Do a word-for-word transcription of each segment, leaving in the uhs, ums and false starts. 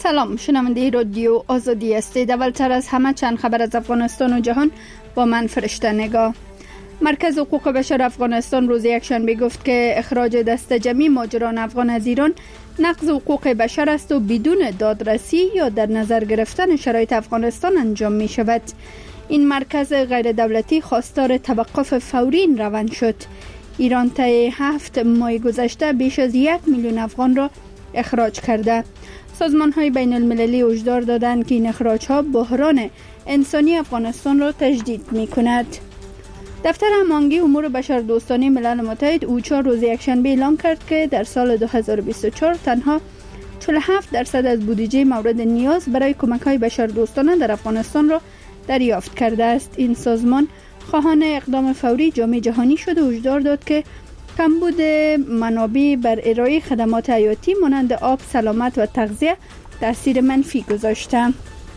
سلام، شنونده رادیو آزادی هستید. اولتر از همه چند خبر از افغانستان و جهان با من فرشته نگاه. مرکز حقوق بشر افغانستان روز یکشنبه گفت که اخراج دست جمعی مهاجران افغان از ایران نقض حقوق بشر است و بدون دادرسی یا در نظر گرفتن شرایط افغانستان انجام می شود. این مرکز غیر دولتی خواستار توقف فوری این روند شد. ایران طی هفت ماه گذشته بیش از یک میلیون افغان را اخراج کرده. سازمان های بین المللی هشدار دادند که این اخراج ها بحران انسانی افغانستان را تجدید می کند. دفتر هماهنگی امور بشردوستانه ملل متحد اوچا روز یکشنبه اعلام کرد که در سال دو هزار و بیست و چهار تنها چهل و هفت درصد از بودجه مورد نیاز برای کمک های بشردوستانه در افغانستان را دریافت کرده است. این سازمان خواهان اقدام فوری جامعه جهانی شد و هشدار داد که کمبود منابع بر ارائه خدمات حیاتی مانند آب، سلامت و تغذیه تاثیر منفی گذاشته.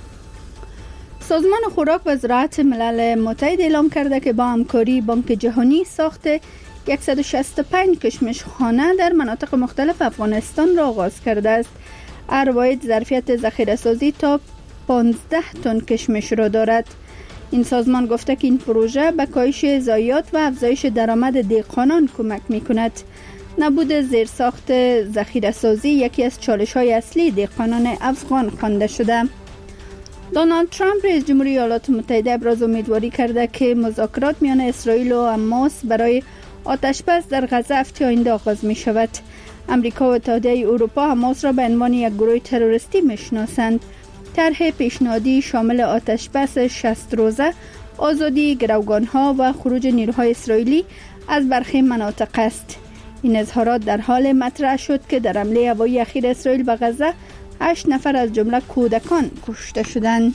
سازمان خوراک و زراعت ملل متحد اعلام کرده که با همکاری بانک جهانی ساخت صد و شصت و پنج کشمش خانه در مناطق مختلف افغانستان را آغاز کرده است. هر واحد ظرفیت ذخیره سازی تا پانزده تن کشمش را دارد. این سازمان گفته که این پروژه به کاهش ضایعات و افزایش درآمد دهقانان کمک می‌کند. نبود زیرساخت ذخیره سازی یکی از چالش‌های اصلی دهقانان افغان خوانده شده. دونالد ترامپ رئیس جمهوری ایالات متحده ابراز امیدواری کرده که مذاکرات میان اسرائیل و حماس برای آتش‌بس در غزه هفته آینده آغاز می شود. امریکا و اتحادیه اروپا حماس را به عنوان یک گروه تروریستی میشناسند. طرح پیشنهادی شامل آتش‌بس شصت روزه، آزادی گروگان‌ها و خروج نیروهای اسرائیلی از برخی مناطق است. این اظهارات در حال مطرح شد که در حمله هوایی اخیر اسرائیل به غزه هشت نفر از جمله کودکان کشته شدند.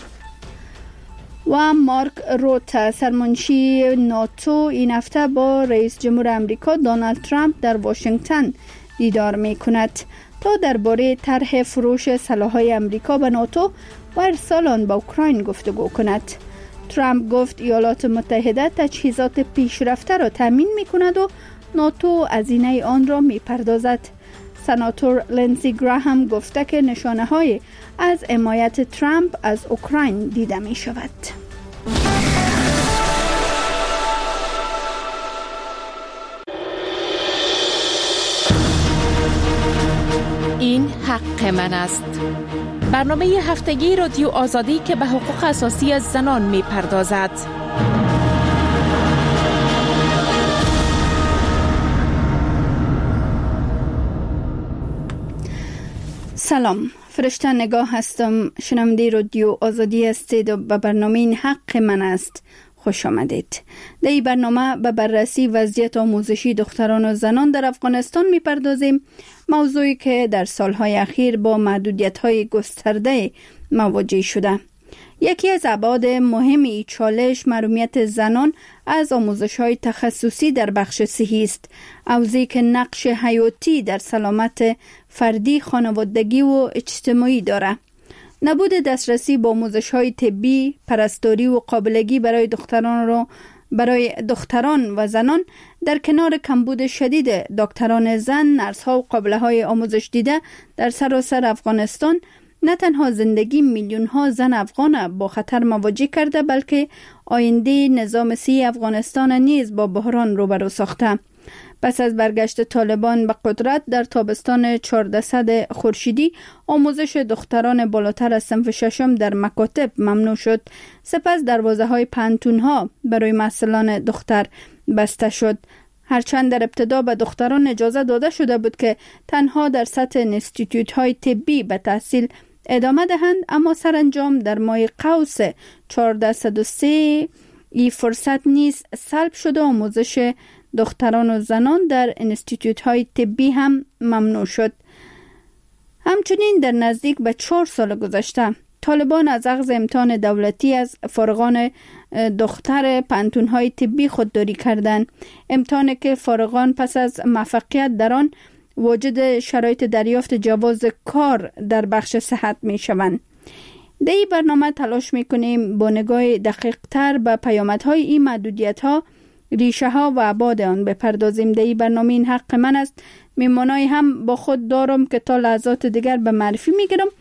و مارک روت، سرمنشی ناتو، این هفته با رئیس جمهور امریکا دونالد ترامپ در واشنگتن دیدار می کند تا درباره طرح فروش سلاح‌های امریکا به ناتو و ارسال آن به اوکراین گفتگو کند. ترامپ گفت ایالات متحده تجهیزات پیشرفته را تامین می کند و ناتو هزینه آن را می پردازد. سناتور لینزی گراهام گفته که نشانه های از حمایت ترامپ از اوکراین دیده می شود. این حق من است. برنامه هفتگی رادیو آزادی که به حقوق اساسی از زنان می پردازد. سلام، فرشته نگاه هستم. شنونده رادیو آزادی هستید و به برنامه این حق من است خوش آمدید. در این برنامه به بررسی وضعیت آموزشی دختران و زنان در افغانستان می‌پردازیم، موضوعی که در سالهای اخیر با محدودیت‌های گسترده مواجه شده. یکی از ابعاد مهم این چالش محرومیت زنان از آموزش‌های تخصصی در بخش صحی است، حوزه‌ای که نقش حیاتی در سلامت فردی، خانوادگی و اجتماعی دارد. نبود دسترسی به آموزش‌های طبی، پرستاری و قابلگی برای دختران را برای دختران و زنان در کنار کمبود شدید دکتران زن، نرس‌ها و قابله‌های آموزش دیده در سراسر افغانستان نه تنها زندگی میلیون‌ها زن افغان با خطر مواجه کرده، بلکه آینده نظام صحی افغانستان نیز با بحران روبرو ساخته. پس از برگشت طالبان به قدرت در تابستان چهاردهصد خورشیدی، آموزش دختران بالاتر از صنف ششم در مکاتب ممنوع شد. سپس دروازه‌های پانتون‌ها برای محصلان دختر بسته شد. هرچند در ابتدا به دختران اجازه داده شده بود که تنها در سطح انستیتوت‌های طبی به تحصیل ادامه دهند، اما سرانجام در ماه قوس چهاردهصد و سه این فرصت نیز سلب شد و آموزش دختران و زنان در انستیتوت‌های طبی هم ممنوع شد. همچنین در نزدیک به چهار سال گذشته طالبان از اخذ امتحان دولتی از فارغان دختر پانتون‌های طبی خودداری کردند. امتحانی که فارغان پس از موفقیت در آن واجد شرایط دریافت جواز کار در بخش صحت می شوند. در این برنامه تلاش می کنیم با نگاه دقیق تر به پیامدهای این محدودیت ها، ریشه ها و ابعاد آن بپردازیم. در این برنامه این حق من است. میمانای هم با خود دارم که تا لحظات دیگر به معرفی می گیرم.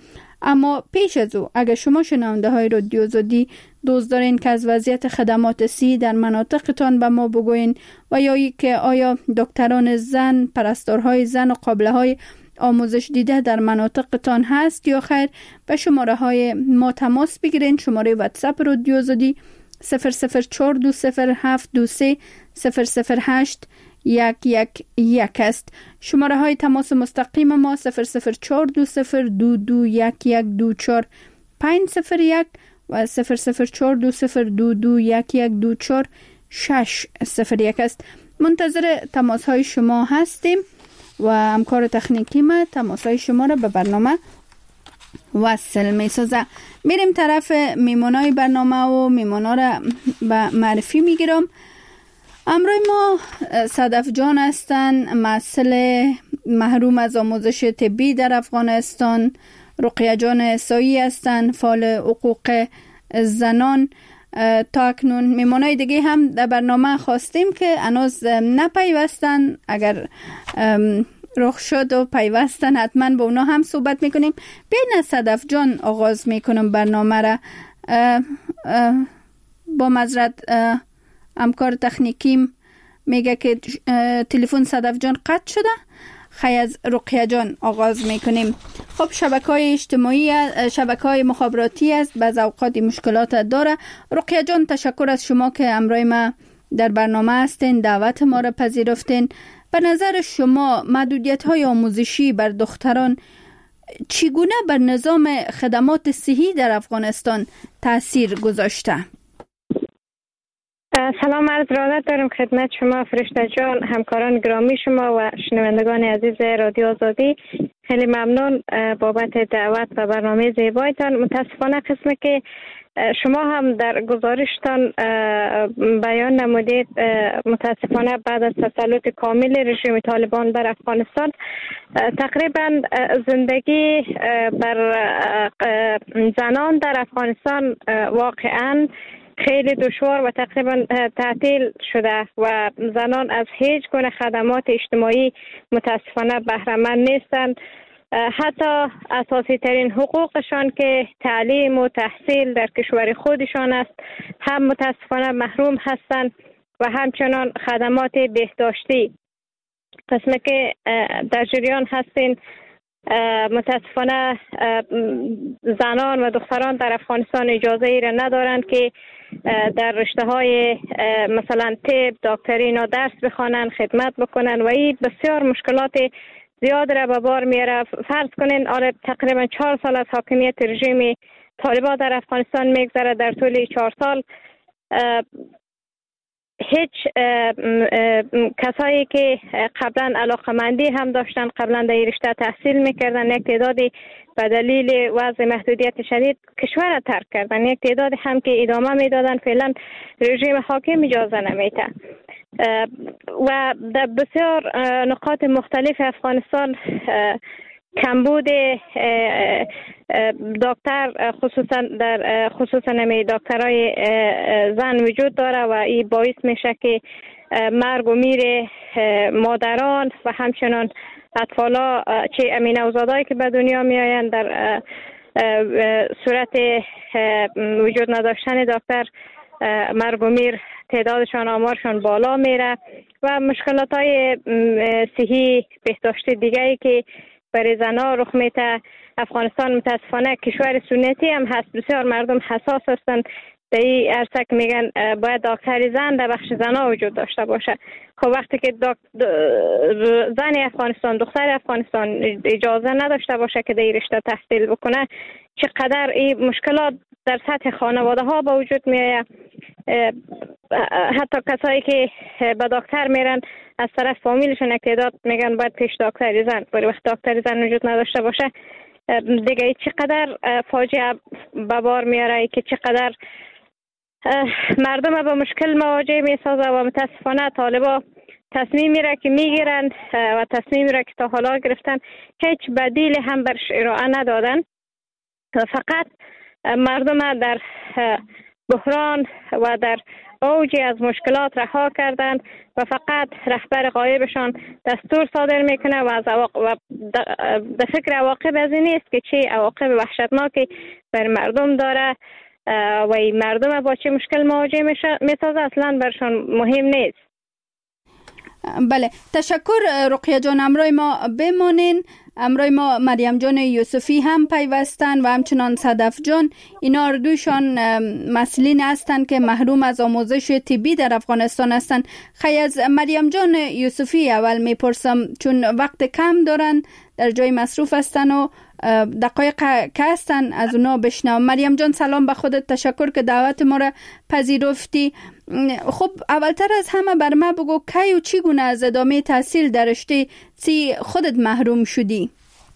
اما پیش از او اگر شما شنونده های رادیو آزادی دوست دارین که از وضعیت خدمات صحی در مناطقتان به ما بگوین و یا ای که آیا دکتران زن، پرستارهای زن و قابله های آموزش دیده در مناطقتان هست یا خیر، به شماره های ما تماس بگیرین. شماره واتساپ رادیو آزادی صفر صفر چهار دو صفر هفت دو سه صفر صفر هشت یک یک یک است. شماره های تماس مستقیم ما صفر صفر چهار دو صفر دو دو یک یک دو چهار پنج صفر یک و صفر صفر چهار دو صفر دو دو یک یک دو چهار شش صفر یک است. منتظر تماس های شما هستیم و همکار تکنیکی ما تماس های شما را به برنامه وصل می سازه. میریم طرف میمونای برنامه و میمونا را به معرفی میگیرم. امروی ما صدف جان هستن، مسئله محروم از آموزش طبی در افغانستان. رقیه جان احسایی هستن، فعال حقوق زنان. تا اکنون میمونای دیگه هم در برنامه خواستیم که هنوز نپیوستن، اگر رخ شد و پیوستن حتما با اونا هم صحبت میکنیم. بین صدف جان آغاز میکنم برنامه را. اه اه با معذرت همکار تکنیکیم میگه که تلفن صدف جان قطع شده. خی از رقیه جان آغاز میکنیم. خب شبکه‌های اجتماعی، شبکه‌های مخابراتی است، بعض اوقات مشکلات داره. رقیه جان تشکر از شما که امروز ما در برنامه هستین، دعوت ما را پذیرفتین. به نظر شما محدودیت‌های آموزشی بر دختران چگونه بر نظام خدمات صحی در افغانستان تاثیر گذاشته؟ سلام عرض ارادت دارم خدمت شما فرشته جان، همکاران گرامی شما و شنوندگان عزیز رادیو آزادی. خیلی ممنون بابت دعوت و برنامه زیبایتان. متاسفانه قسمی که شما هم در گزارشتان بیان نمودید، متاسفانه بعد از تسلط کامل رژیم طالبان بر افغانستان تقریبا زندگی بر زنان در افغانستان واقعا خیلی دشوار و تقریبا تعطیل شده و زنان از هیچ گونه خدمات اجتماعی متاسفانه بهره مند نیستند. حتی اساسی ترین حقوقشان که تعلیم و تحصیل در کشور خودشان است هم متاسفانه محروم هستند و همچنان خدمات بهداشتی. قسمی که در جریان هستین، متاسفانه زنان و دختران در افغانستان اجازه ای را ندارند که در رشته های مثلا طب، دکتری اینا درس بخوانند، خدمت بکنند و این بسیار مشکلات زیاد را به بار میاره. فرض کنین آره تقریبا چهار سال از حاکمیت رژیم طالبان در افغانستان میگذره. در طول چهار سال هیچ کسایی که قبلا علاقمندی هم داشتن، قبلا در رشته تحصیل میکردن، یک تعدادی به دلیل وضع محدودیت شدید کشور را ترک کردن، یک تعداد هم که ادامه میدادن. فعلا رژیم حاکم اجازه نمیده و در بسیار نقاط مختلف افغانستان کمبود دکتر خصوصا در خصوصا نمی دکترای زن وجود داره و این باعث میشه که مرگ و میر مادران و همچنان اطفالا چه امین نوزادایی که به دنیا می آیند در صورت وجود نداشتن دکتر مرگ و میر تعدادشان آمارشان بالا میره و مشکلات های صحی بهداشتی دیگری که برای زنها رخ میده. افغانستان متاسفانه کشور سنتی هم هست، بسیار مردم حساس هستند. در این عرصه که میگن باید دکتر زن در بخش زنها وجود داشته باشه. خب وقتی که زن افغانستان، دختر افغانستان اجازه نداشته باشه که در این رشته تحصیل بکنه، چقدر این مشکلات در سطح خانواده ها با وجود میآید. حتی کسایی که به دکتر میرن از طرف فامیلشون اقتداد میگن باید پیش دکتر زن، ولی وقت دکتر زن وجود نداشته باشه دیگه چقدر فاجعه به بار میاره که چقدر مردم به مشکل مواجه میسازه و متاسفانه طالبا تصمیم میره که میگیرن و تصمیم میره که تا حالا گرفتن هیچ بدیل هم برش ارائه ندادن، فقط مردم در بحران و در اوجی از مشکلات رها کردند و فقط رهبر غایبشان دستور صادر میکنه و از و در فکر عواقب از این نیست که چه عواقب وحشتناکی بر مردم داره و مردم با چه مشکل مواجه میسازه اصلا برشان مهم نیست. بله، تشکر رقیه جان. امروی ما بمانین. امروی ما مریم جان یوسفی هم پیوستن و همچنان صدف جان. اینا اردوشان مسئولین هستند که محروم از آموزش طبی در افغانستان هستند. خیلی از مریم جان یوسفی اول میپرسم، چون وقت کم دارن، در جای مصروف هستن و دقایق که هستن از اونا بشنوم. مریم جان سلام به خودت، تشکر که دعوت ما را پذیرفتی. خب اولتر از همه بر ما بگو کی و چی گونه از ادامه تحصیل در رشته سی خودت محروم شدی؟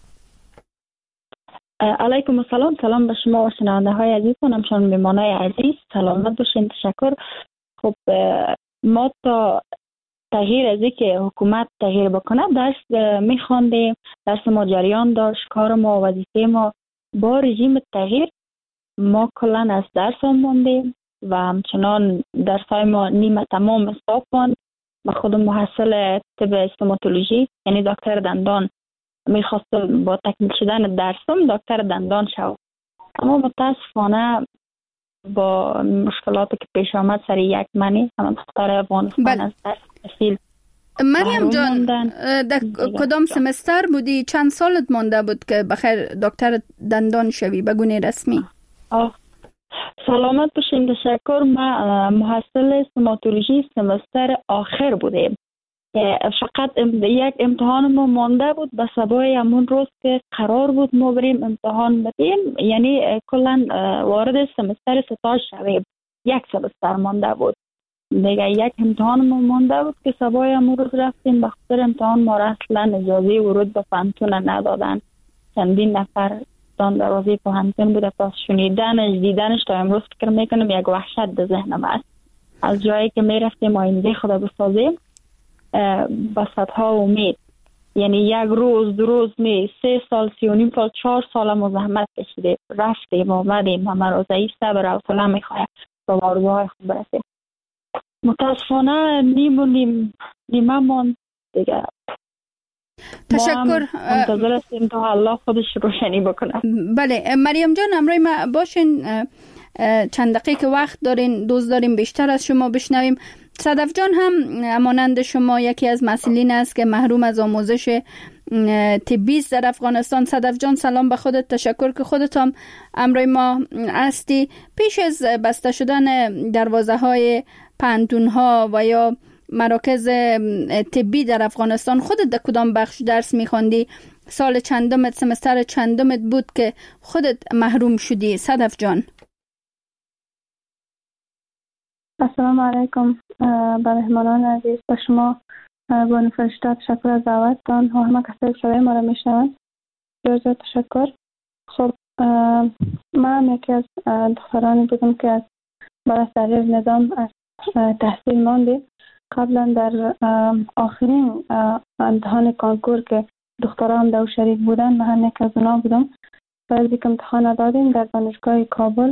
علیکم السلام. سلام به شما و شنونده های عزیزم، همچنان میمانای عزیز، سلامت باشین. تشکر. خب ما تا تغییر از اینکه حکومت تغییر بکنه درس میخواندیم، درس ما جریان داشت، کار ما، وظیفه ما. با رژیم تغییر ما کلا از درس هم ماندیم و همچنان درس های ما نیمه تمام حساب کن. ما خودم محصل طب استوماتولوژی یعنی دکتر دندان میخواستم با تکمیل شدن درسم دکتر دندان شو، اما متاسفانه با مشکلاتی که پیش آمد سر یک منی همه دختر افغانستان بل... از درس تحصیل. مریم جان در کدام سمستر بودی؟ چند سالت مانده بود که بخیر دکتر دندان شوی بگونه رسمی؟ آه. سلامت باشین. تشکر. ما محصل استوماتولوژی سمستر آخر بودیم. فقط یک امتحان ما مانده بود به سبای همون روز که قرار بود ما بریم امتحان بدیم، یعنی کلا وارد سمستر ستاش شویم. یک سمستر مانده بود دیگه. یک امتحان ما مانده بود که سبای همون روز رفتیم. به خاطر امتحان ما را اصلا اجازه ورود به پانتون ندادن. چندین نفر دان دروازه پانتون بوده. پس شنیدنش دیدنش تا امروز فکر میکنم یک وحشت به ذهنم است. از جایی که میرفتیم آینده خدا بسازیم با صدها امید، یعنی یک روز دو روز می سه سال سی و نیم سال چهار سال ما زحمت کشیدیم، رفتیم آمدیم، همه روزایی صبر و حوصله میخواهیم تا آرزوهای خود برسیم. متاسفانه نیم و نیم نیمه ماند دیگه. تشکر. منتظر هستیم تا الله خودش روشنی بکنه. بله مریم جان، امروی ما باشین، چند دقیقه وقت دارین، دوست داریم بیشتر از شما بشنویم. صدف جان هم مانند شما یکی از مسئولین است که محروم از آموزش طبی در افغانستان. صدف جان سلام به خودت، تشکر که خودت هم امروی ما هستی. پیش از بسته شدن دروازه های پانتون ها و یا مراکز طبی در افغانستان خودت در کدام بخش درس میخواندی؟ سال چندمت، سمستر چندمت بود که خودت محروم شدی صدف جان؟ السلام علیکم به مهمانان عزیز، به شما بانو فرشته تشکر از دعوتتان و همه کسایی که صدای ما را میشنوند بسیار تشکر. خب من یکی از دخترانی بودم که از بعد از تغییر نظام از تحصیل ماندیم. قبلا در آخرین امتحان کانکور که دختران در شریک بودن من یکی از اونا بودم. بعد که امتحان دادیم در دانشگاه کابل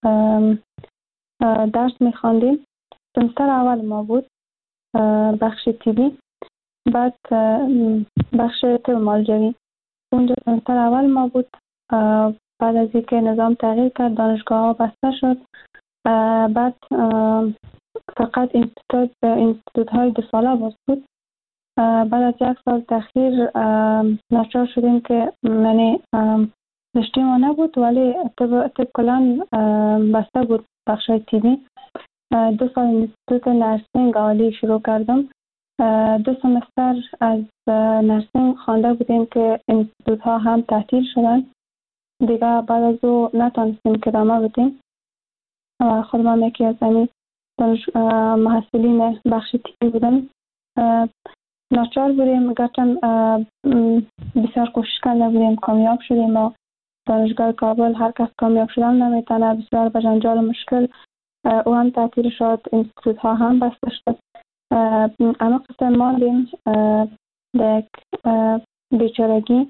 درس میخواندیم. سمستر اول ما بود بخش تیبی، بعد بخش طب مالجوی. اونجا سمستر اول ما بود. بعد از اینکه نظام تغییر کرد دانشگاه ها بسته شد. بعد فقط اینستیتوت اینستیتوت های دو ساله باز بود. بعد از یک سال تأخیر ناچار شدیم که یعنی رشته ما نبود ولی طب طب کلان بسته بود بخش تیبی. دو سال اینستیتوت نرسینگ عالی شروع کردم. دو سمستر از نرسینگ خوانده بودیم که اینستیتوت ها هم تعطیل شدن دیگه. بعد از او نتونستیم که ادامه بدیم. خودم هم یکی از همین محصلین بخش تیبی بودم. ناچار بودیم گرچه بسیار کوشش کرده بودیم کامیاب شدیم و دانشگاه کابل هر کس کامیاب شدن نمیتونه، بسیار به جنجال مشکل او هم تعطیل شد، اینستیتوت ها هم بسته شد. اما قسم ماندیم در بیچارگی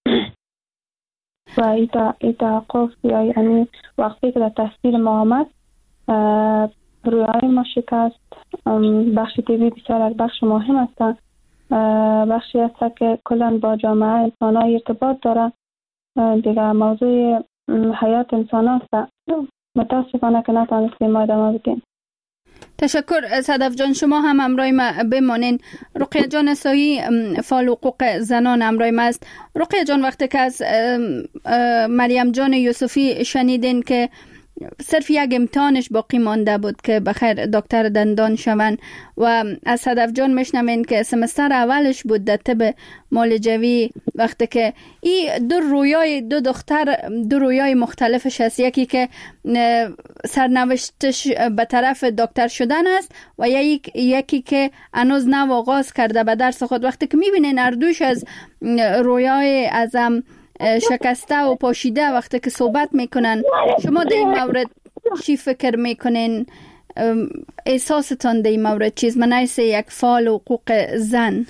و ای توقف یا یعنی وقتی که در تحصیل ما آمد رویای ما شکست. بخش تیوی بسیار بخش مهم است، بخشی است که کلا با جامعه انسان ها ارتباط داره، دیگه موضوع حیات انسان است. متاسفانه که نتانستیم ما ادامه بدیم. تشکر صدف جان، شما هم همراه ما بمانین. رقیه جان اسایی فعال حقوق زنان همراه ما است. رقیه جان، وقتی که از مریم جان یوسفی شنیدین که صرف یک امتحانش باقی مانده بود که بخیر دکتر دندان شوند و از صدف جان میشنوین که سمستر اولش بود در طب معالجوی، وقتی که این دو رویای دو دختر دو رویای مختلفش هست، یکی که سرنوشتش به طرف دکتر شدن است و یک یکی که هنوز نو آغاز کرده به درس خود. وقتی که میبینین هر دوش از رویای ازم شکسته و پاشیده وقتی که صحبت میکنن، شما در این مورد چی فکر میکنین؟ احساستان در این مورد چیز من ایسه یک فعال حقوق زن؟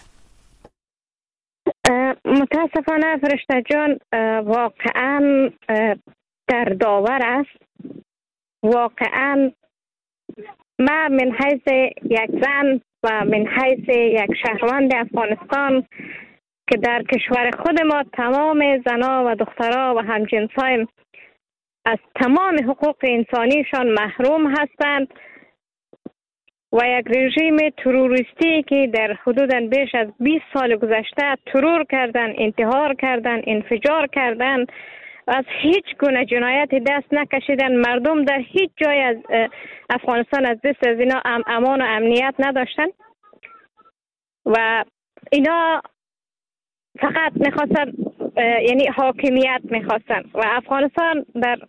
متاسفانه فرشته جان واقعا در داور است. واقعا ما من حیث یک زن و من حیث یک شهروند افغانستان که در کشور خود ما تمام زنا و دخترها و همجنس‌های از تمام حقوق انسانیشان محروم هستند و یک رژیم تروریستی که در حدود بیش از بیست سال گذشته ترور کردن، انتحار کردن، انفجار کردن و از هیچ گونه جنایت دست نکشیدن. مردم در هیچ جای از افغانستان از دست از اینا امان و امنیت نداشتن و اینا فقط میخواستن، یعنی حاکمیت میخواستن و افغانستان در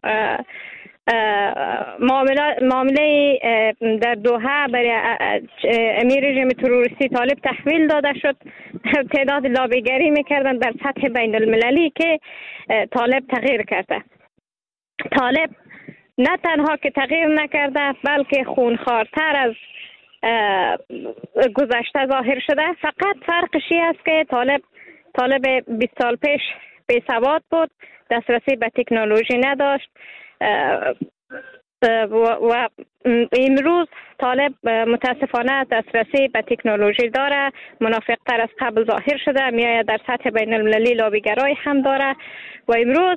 معامله در دوحه برای امیر رژیم تروریستی طالب تحویل داده شد. تعداد لابیگری میکردن در سطح بین المللی که طالب تغییر کرده. طالب نه تنها که تغییر نکرده بلکه خونخوارتر از گذشته ظاهر شده. فقط فرقشی است که طالب طالب بیست سال پیش بی سواد بود، دسترسی به تکنولوژی نداشت و امروز طالب متاسفانه دسترسی به تکنولوژی داره، منافق‌تر از قبل ظاهر شده، میآید در سطح بین المللی لابیگرای هم داره و امروز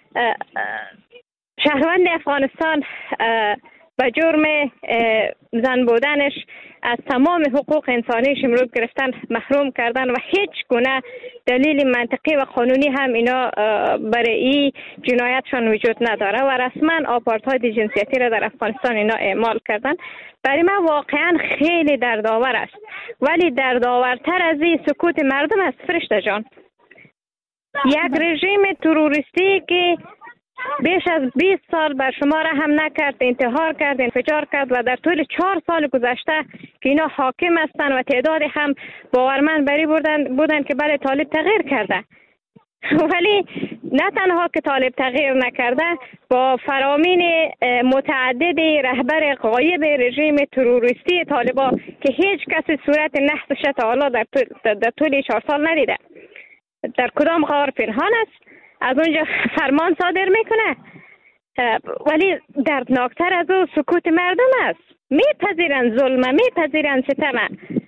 شهروند افغانستان به جرم زن بودنش از تمام حقوق انسانیش امروز گرفتن، محروم کردن و هیچ گونه دلیل منطقی و قانونی هم اینا برای این جنایتشان وجود نداره و رسما آپارتاید جنسیتی را در افغانستان اینا اعمال کردن. برای من واقعا خیلی دردآور است، ولی دردآورتر از این سکوت مردم است فرشته جان. یک رژیم تروریستی که بیش از بیست سال بر شما رحم نکرد، انتحار کرد، انفجار کرد و در طول چهار سال گذشته که اینا حاکم هستند و تعداد هم باورمند بری بودن بودن که بله طالب تغییر کرده، ولی نه تنها که طالب تغییر نکرده، با فرامین متعدد رهبر غایب رژیم تروریستی طالبا که هیچ کسی صورت نحسش تا حالا در طول, در طول چهار سال ندیده، در کدام غار پنهان است، از اونجا فرمان صادر میکنه، ولی دردناکتر از او سکوت مردم است. میپذیرن ظلم، میپذیرن ستم،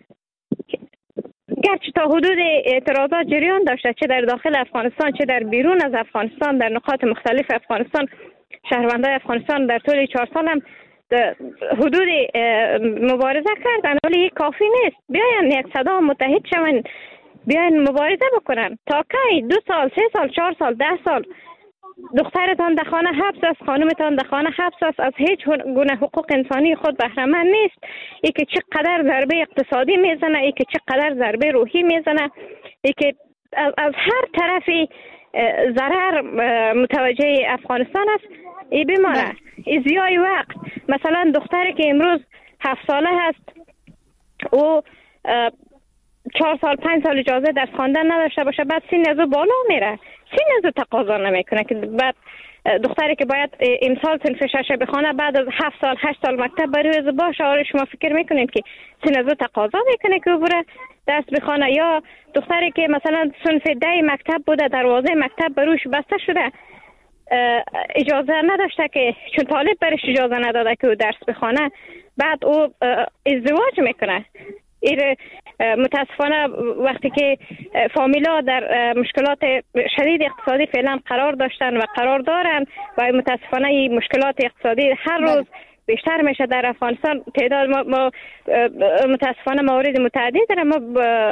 گرچه تا حدود اعتراضات جریان داشته، چه در داخل افغانستان چه در بیرون از افغانستان، در نقاط مختلف افغانستان. شهروندان افغانستان در طول چهار سال هم حدود مبارزه کردن، ولی کافی نیست. بیاین یک صدا متحد شون، بیاین مبارزه بکنن. تا کی؟ دو سال، سه سال، چهار سال، ده سال دخترتان در خانه حبس است، خانمتان در خانه حبس است، از هیچ گونه حقوق انسانی خود بهره مند نیست. ای که چقدر ضربه اقتصادی میزنه، ای که چقدر ضربه روحی میزنه، ای که از, از هر طرفی ضرر متوجه افغانستان است. ای بمانه، ای ضیاع وقت. مثلا دختری که امروز هفت ساله هست او چهار سال پنج سال اجازه درس خواندن نداشته باشه، بعد سین از او بالا میره، سین از او تقاضا نمیکنه که بعد دختری که باید امسال صنف شش بخونه بعد از هفت سال هشت سال مکتب بره از باشه. آره شما فکر میکنید که سین از او تقاضا میکنه که او بره درس بخونه؟ یا دختری که مثلا صنف ده مکتب بوده، دروازه مکتب بروش بسته شده، اجازه نداشته که چون طالب برش اجازه نداده که او درس بخونه، بعد او ازدواج میکنه. این متاسفانه وقتی که فامیلا در مشکلات شدید اقتصادی فعلا قرار داشتن و قرار دارن و متاسفانه این مشکلات اقتصادی هر روز بیشتر میشه در افغانستان. تعداد ما, ما متاسفانه موارد متعدد داره. ما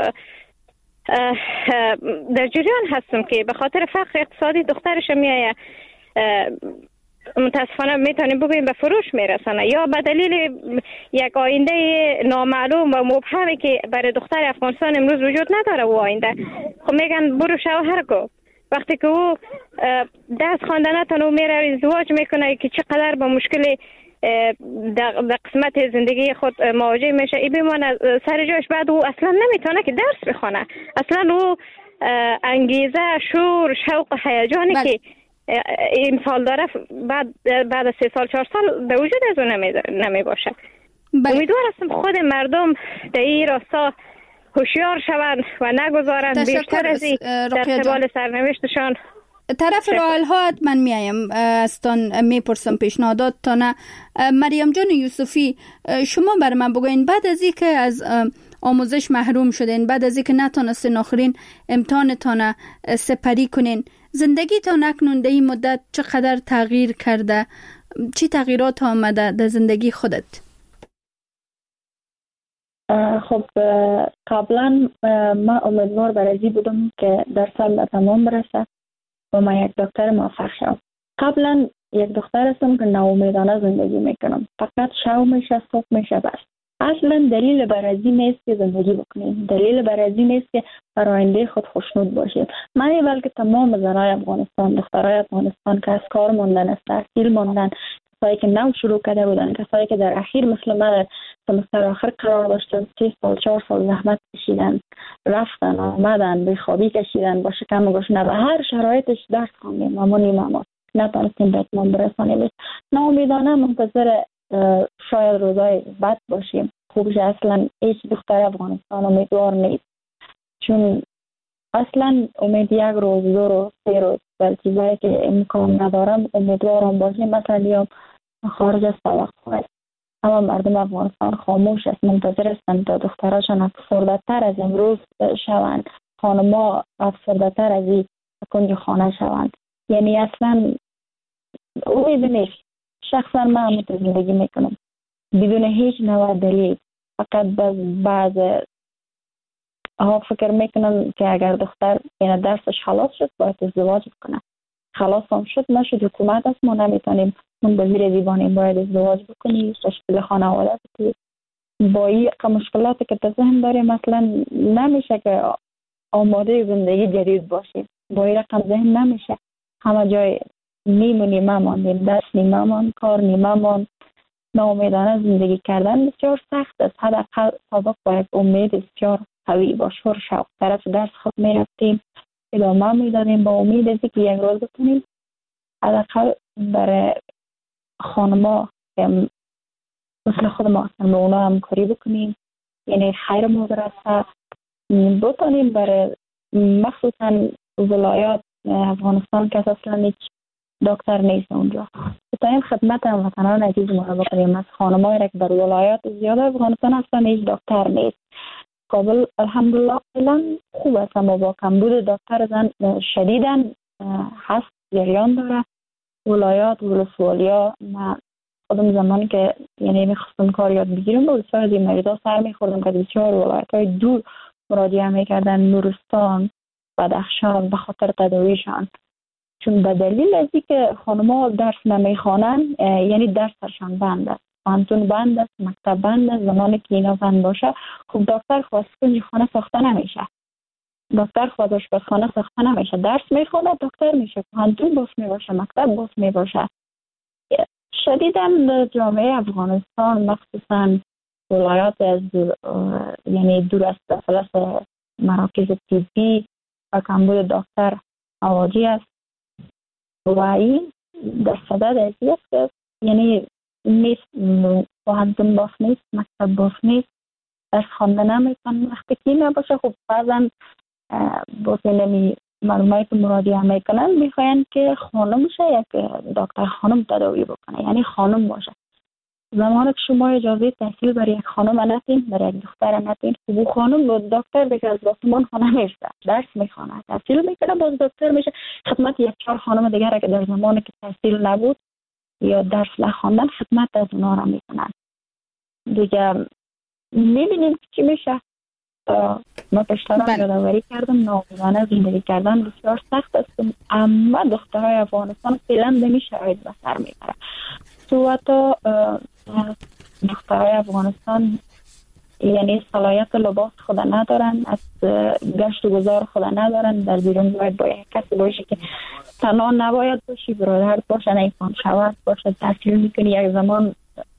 در جریان هستم که به خاطر فقر اقتصادی دخترش میایه متاسفانه میتونیم بگوییم به فروش میرسانه، یا به دلیل یک آینده نامعلوم و مبهمی که برای دختر افغانستان امروز وجود نداره. و آینده خب میگن برو شوهر کو. وقتی که او درس خوانده نتونه و میره ازدواج میکنه که چقدر با مشکل در قسمت زندگی خود مواجه میشه، ای بمانه سر جایش. بعد او اصلا نمیتونه که درس بخونه، اصلا او انگیزه، شور، شوق و هیجانی که امسال داره بعد بعد از سه سال چهار سال به وجود از اون نمی باشه. امیدوار هستم خود مردم در این راستا هوشیار شوند و نگذارند بیشتر از این در قبال سرنوشتشان. طرف راه ها حتما میایم استان میپرسم پیشنهادات تا نه. مریم جان یوسفی، شما بر من بگوین بعد از اینکه از آموزش محروم شدین، بعد از اینکه نتونستین آخرین امتحانتان سپری کنین، زندگی تا اکنون در این مدت چقدر تغییر کرده؟ چی تغییرات آمده در زندگی خودت؟ خب قبلا من امیدوار بر ازی بودم که درسم به تمام برسه و من یک دکتر موفق شدم. قبلا یک دختر هستم که ناامیدانه زندگی میکنم، فقط شو میشه صبح میشه بس. اصلا دلیل بر ازی نیست که زندگی بکنیم، دلیل بر ازی نیست که بر آینده خود خوشنود باشیم. من بلکه تمام زنای افغانستان، دخترای افغانستان که از کار موندن، از تحصیل موندن، کسایی که نو شروع کرده بودن، کسایی که در اخیر مثل من در سمستر آخر قرار داشتن، سه سال چهار سال زحمت کشیدن، رفتن آمدن، بیخوابی کشیدن، با شکم گشنه و هر شرایطش درس خواندیم، اما نیمه نتونستیم به اتمام برسانیم. ناامیدانه منتظر شاید روزای بد باشیم. خوبش اصلا هیچ دختر افغانستان امیدوار نیست، چون اصلا امید یک روز، دو روز، سه روز بر چیزایی که امکان ندارم امیدوارم باشیم. مثلا بیام خارج از سبق خواهد، اما مردم افغانستان خاموش است، منتظر هستند تا دختراشان افسرده تر از امروز شوند، خانما افسرده تر از این کنج خانه شوند. یعنی اصلا امید نیست. شخصا من همینطور زندگی میکنم بدون هیچ نوع دلیل. فقط بعض ها فکر میکنم که اگر دختر یعنی درسش خلاص شد باید ازدواج کنه. خلاص هم شد نشد، حکومت است، ما نمیتونیم من به زیر دیوانیم باید ازدواج بکنی، تشکیل خانواده بکنی. با این مشکلاتی که تو ذهن داریم مثلا نمیشه که آماده زندگی جدید باشیم. با این رقم ذهن نمیشه. همه جای نیم و نیمه ماندیم، دست نیمه ماند، کار نیمه ماند. ناامیدانه زندگی کردن بسیار سخت است. حداقل سابق باید امید بسیار قوی با شور شوق طرف درس خود می رفتیم، ادامه می دادیم با امید از که یک روز بکنیم حداقل برای خانما مثل خود ما هستن به اونا همکاری بکنیم، یعنی خیر ما برسه بتانیم برای مخصوصا ولایات افغانستان که اصلا هیچ دکتر نیست اونجا، بتانیم خدمت هموطنان عزیز ما رو بکنیم. از خانمای را که در ولایات زیاده افغانستان اصلا هیچ دکتر نیست. کابل الحمدلله فعلا خوب است، اما با کمبود دکتر زن شدیدن هست، جریان داره. ولایات ولسوالیا ما خودم زمانی که یعنی میخواستم کار یاد بگیرم با بسیار از این مریضا سر میخوردم که بسیار ولایت های دور مراجعه میکردن، نورستان، بدخشان، به خاطر تداویشان. چون به دلیل از اینکه خانم‌ها درس نمیخوانن یعنی درسشان بند است، پانتون بند است، مکتب بند است. زمانی که اینا بند باشه خب دکتر خواست کنج خانه ساخته نمیشه، دکتر خواست آشپزخانه ساخته نمیشه، درس میخونه دکتر میشه، پانتون باز میباشه، مکتب باز میباشه. شدیداً در جامعه افغانستان مخصوصاً ولایات از دور یعنی دور از دفلس مراکز طبی و کمبود دکتر مواجه است و این در صدد ازی است که یعنی نیست، پانتون باز نیست، مکتب باز نیست، درس خوانده نمیتون. وقتی که نباشه خب بعضا باز نمی مردمایی که مراجعه میکنن میخواین که خانم شه یا که دکتر خانم تداوی بکنه، یعنی خانم باشه. زمانی که شما اجازه تحصیل برای یک خانم ندین، برای یک دختر ندین، خب خانم با دکتر دیگه از آسمان خانه میشه، درس میخونه، تحصیل میکنه، باز دکتر میشه، خدمت یک چهار خانم دیگر که در زمانی که تحصیل نبود یا درس نخواندن خدمت از اونا را میکنن. دیگه میبینیم چی میشه. ما پیشترم یادآوری کردم ناقصانه زندگی کردن بسیار سخت است، اما دخترای افغانستان فعلا به این شرایط به سر میبره. تو حتی دخترای افغانستان یعنی صلاحیت لباس خود ندارن، از گشت و گذار خود ندارن، در بیرون باید باید کسی باشه که تنها نباید باشی، برادر باشه، نیفان شود باشه، تحصیل میکنی. یک زمان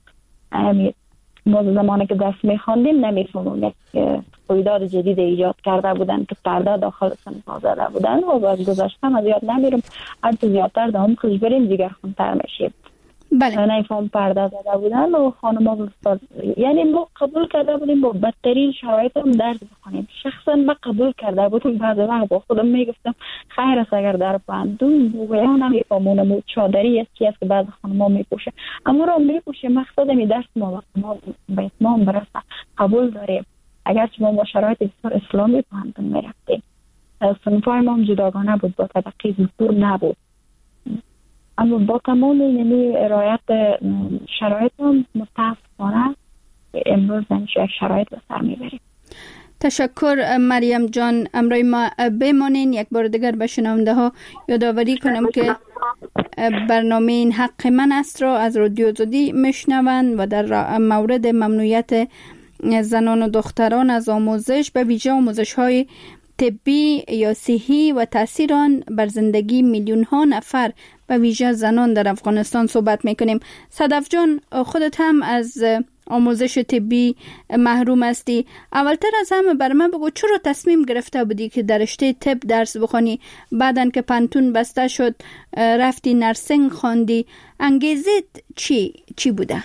ما زمانی که درس میخواندیم نمیفهمیم یک رویداد جدید ایجاد کرده بودن که پرده داخل صنف زده بودن و باز گذاشتم از یاد نمیرم، هر چه زیادتر دام خوش بریم دیگر خونتر میشیم. بله. نیفهم پرده زده بودن و خانم ها یعنی ما قبول کرده بودیم با بدترین شرایط هم درس بخونیم. شخصا ما قبول کرده بودیم، بعد وقت با خودم میگفتم خیر است اگر در پاندون بگویم نمیفهمونم و چادری است که بعض خانم ها میپوشه، اما را میپوشه. مقصد می درس ما ما به اتمام برسه قبول داریم. اگر ما با شرایط بسیار اسلامی پاندون میرفتیم، صنفای ما هم جداگانه بود، با طبقه زنفور نبود، اما با تمام یعنی رعایت شرایط هم متاسفانه امروز یک شرایط به سر میبریم. تشکر مریم جان. امروی ما بمانین. یک بار دیگر به شنونده ها یادآوری کنم که برنامه این حق من است را از رادیو آزادی میشنوند و در مورد ممنوعیت زنان و دختران از آموزش، به ویژه آموزش های طبی یا صحی و تاثیر آن بر زندگی میلیون ها نفر به ویژه زنان در افغانستان صحبت میکنیم. صدف جان، خودت هم از آموزش طبی محروم هستی. اولتر از همه بر من بگو چرا تصمیم گرفته بودی که در رشته طب درس بخونی؟ بعدن که پانتون بسته شد رفتی نرسینگ خواندی، انگیزت چی چی بوده؟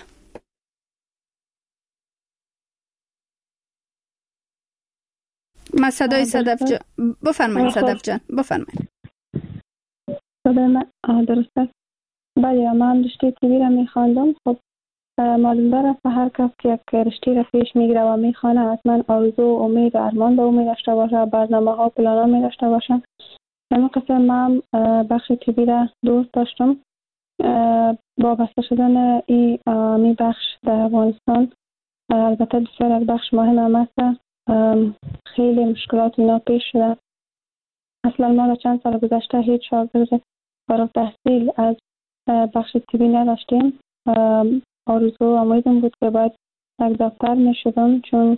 ما صدای صدف جان بفرمایید. صدف جان بفرمایید. صدای من درست است؟ بله، من رشته طبی را میخواندم. خب معلوم داره هر کس که یک رشته را پیش میگیره و میخوانه حتما آرزو و امید و ارمان به او میداشته باشه، برنامه ها و پلان ها میداشته باشه. اما قسم من بخش طبی را دوست داشتم. با بسته شدن این می بخش در افغانستان البته بسیار از بخش مهم هم است، خیلی مشکلات اینا پیش شده. اصلا ما در چند سال گذشته هیچ شاگرد فارغ التحصیل از بخش طبی نداشتیم. آرزو و امیدم بود که باید یک دکتر می شدم، چون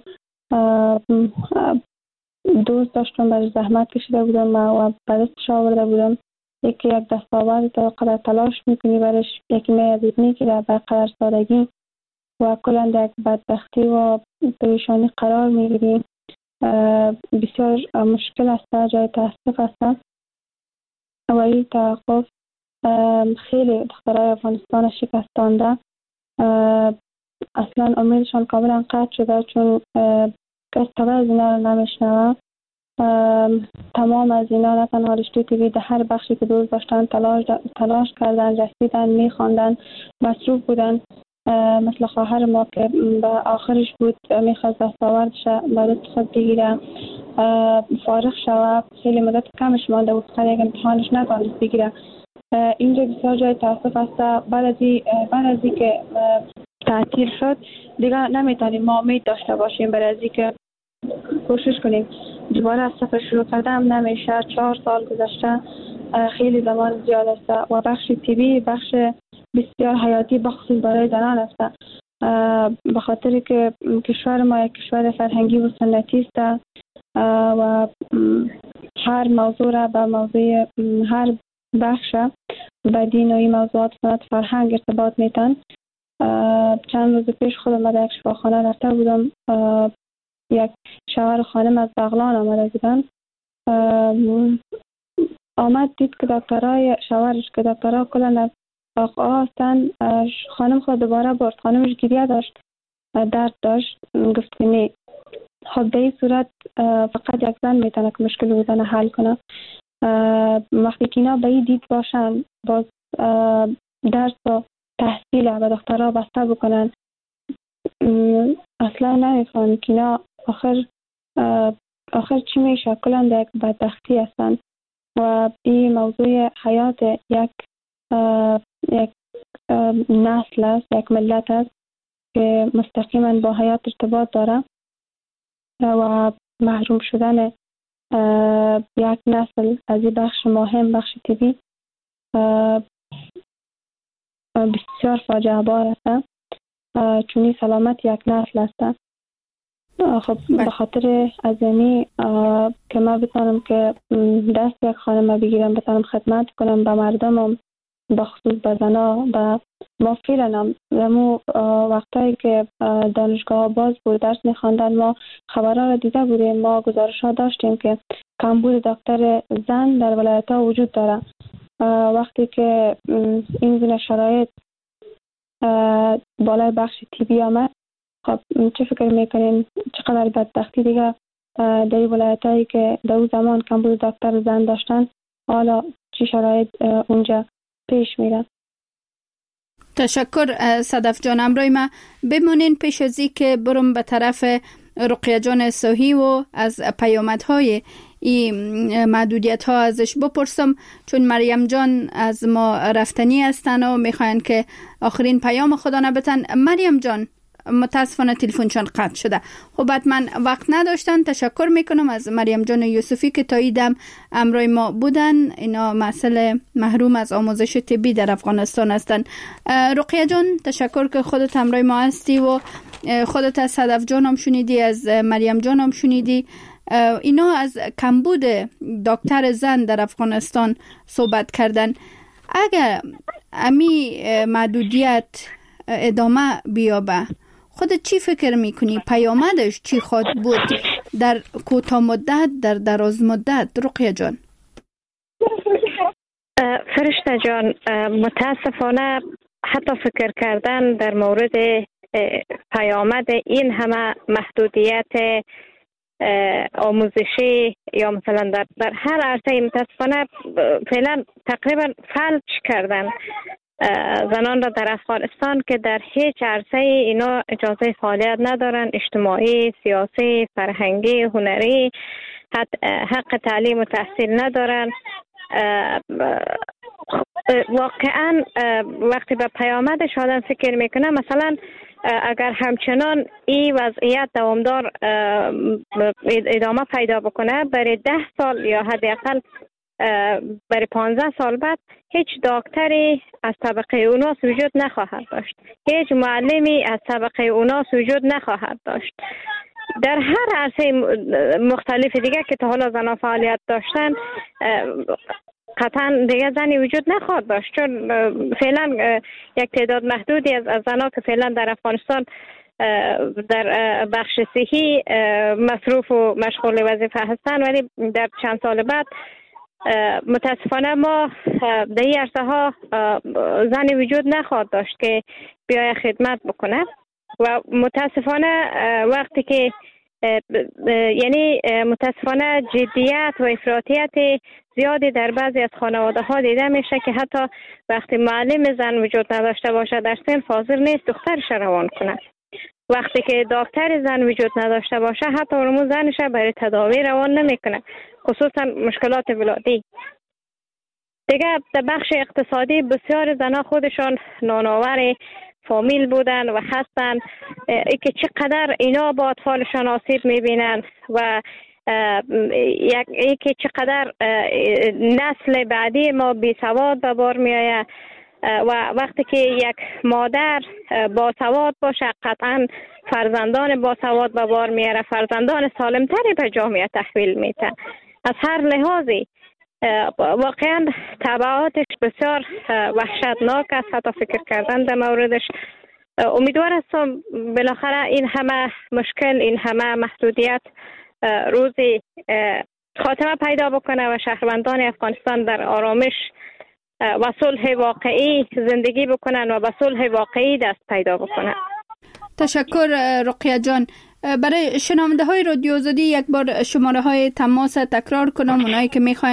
دوست داشتم، برای زحمت کشیده بودم و برستش آورده بودم. یکی یک دستاورد تا قدر تلاش میکنی برش، یکی می ازید میگیره به قدر سادگی و کلا در بدبختی و پریشانی قرار میگیری. بسیار مشکل است، جای تاسف است و این توقف خیلی دخترای افغانستان شکستانده. اصلا امیدشان کاملا قطع شده، چون کس خبر از اینا رو نمیشنوه. تمام از اینا نه تنها رشته طبی در هر بخشی که دوست داشتن تلاش تلاش کردن، رسیدن، میخواندن، مصروف بودن. مثل خواهر ما که به آخرش بود میخواست دستاوردش برای خود بگیره، فارغ شود، خیلی مدت کمش مانده بود تا یک امتحانش نتوانست بگیره. اینجا بسیار جای تاسف است. بعد از بعد از اینکه تعطیل شد دیگه نمیتونیم ما امید داشته باشیم برای از اینکه کوشش کنیم دوباره از صفر شروع کردم نمیشه. چهار سال گذشته، خیلی زمان زیاد است و بخش طبی بخش بسیار حیاتی بخصوص برای زنان است، به خاطر که کشور ما یک کشور فرهنگی و سنتی است و هر موضوع را به موضوع هر بخش به دین و این موضوعات سنت فرهنگ ارتباط میتن. چند روز پیش خودم در یک شفاخانه رفته بودم، یک شوهر خانم از بغلان آمده بودن. آمد دید که دکترای شوهرش که دکترها کلا از آقا هستن، خانم خود دوباره برد. خانمش گریه داشت، درد داشت، گفت نی. خب به این صورت فقط یک زن میتونه که مشکل زن حل کنه. وقتی که اینا به این دید باشن باز درس و تحصیل و دکترا بسته بکنن، اصلا نمیفهمن که اینا آخر آخر چی میشه. کلا در یک بدبختی هستن و این موضوع حیات یک یک نسل است، یک ملت است که مستقیما با حیات ارتباط داره و محروم شدن یک نسل از این بخش مهم، بخش طبی، بسیار فاجعه بار است، چون سلامت یک نسل است. خب به خاطر از یعنی که من بتانم که دست یک خانم بگیرم، بتانم خدمت کنم به مردمم، بخصوص به زنا. و ما فعلا همو وقتایی که دانشگاه باز بود درس میخواندن ما خبرها را دیده بودیم، ما گزارش ها داشتیم که کمبود دکتر زن در ولایت ها وجود داره. وقتی که این گونه شرایط بالای بخش طبی آمد، خب چه فکر میکنین چقدر بدبختی دیگه در ولایت هایی که در اون زمان کمبود دکتر زن داشتن، حالا چی شرایط اونجا پیش میره. تشکر صدف جان. امروی ما بمونین پیش از این که برم به طرف رقیه جان صحی و از پیامدهای این محدودیت ها ازش بپرسم، چون مریم جان از ما رفتنی هستن و میخواین که آخرین پیام خدا نبتن. مریم جان متاسفانه تلفنشان قطع شده. خب من وقت نداشتن. تشکر میکنم از مریم جان یوسفی که تا ایدم امروی ما بودن. اینا مسئله محروم از آموزش طبی در افغانستان هستن. رقیه جان تشکر که خودت امروی ما هستی و خودت از صدف جان هم شنیدی، از مریم جان هم شنیدی. اینا از کمبود دکتر زن در افغانستان صحبت کردن. اگر امی محدودیت ادامه بیابه، خودت چی فکر میکنی؟ پیامدش چی خواهد بود در کوتاه مدت، در دراز مدت؟ رقیه جان. فرشته جان، متاسفانه حتی فکر کردن در مورد پیامد این همه محدودیت آموزشی یا مثلا در, در هر عرصه متاسفانه فعلا تقریبا فلج کردن زنان را در افغانستان که در هیچ عرصه اینا اجازه فعالیت ندارن، اجتماعی، سیاسی، فرهنگی، هنری، حق تعلیم و تحصیل ندارن. واقعا وقتی به پیامدش آدم فکر میکنه، مثلا اگر همچنان این وضعیت دوامدار ادامه پیدا بکنه، برای ده سال یا حداقل برای پانزده سال بعد هیچ دکتری از طبقه اوناس وجود نخواهد داشت، هیچ معلمی از طبقه اوناس وجود نخواهد داشت. در هر عرصه مختلف دیگه که تا حالا زنان فعالیت داشتن، قطعا دیگه زنی وجود نخواهد داشت، چون فعلا یک تعداد محدودی از زنان که فعلا در افغانستان در بخش صحی مصروف و مشغول وظیفه هستن، ولی در چند سال بعد متاسفانه ما در این عرصه ها زنی وجود نخواهد داشت که بیای خدمت بکنه. و متاسفانه وقتی که یعنی متاسفانه جدیت و افراطیت زیادی در بعضی از خانواده ها دیده میشه که حتی وقتی معلم زن وجود نداشته باشه در صنف حاضر نیست دخترش روان کنه. وقتی که دکتر زن وجود نداشته باشه حتی اونمون زنش برای تداوی روان نمیکنه، خصوصا مشکلات ولادی. دیگه در بخش اقتصادی بسیار زنها خودشان نانآور فامیل بودن و هستن، ای که چقدر اینا با اطفالشان آسیب میبینن و ای که چقدر نسل بعدی ما بی سواد به بار میآید. و وقتی که یک مادر با سواد باشه قطعا فرزندان با سواد به بار میاره، فرزندان سالمتری به جامعه تحویل میده. از هر لحاظی واقعا تبعاتش بسیار وحشتناک است، حتی فکر کردن در موردش. امیدوار هستم بالاخره این همه مشکل، این همه محدودیت روزی خاتمه پیدا بکنه و شهروندان افغانستان در آرامش و صلح واقعی زندگی بکنن و به صلح واقعی دست پیدا بکنن. تشکر رقیه جان. برای شنونده های رادیو آزادی یک بار شماره های تماس تکرار کنم، اونایی که میخواین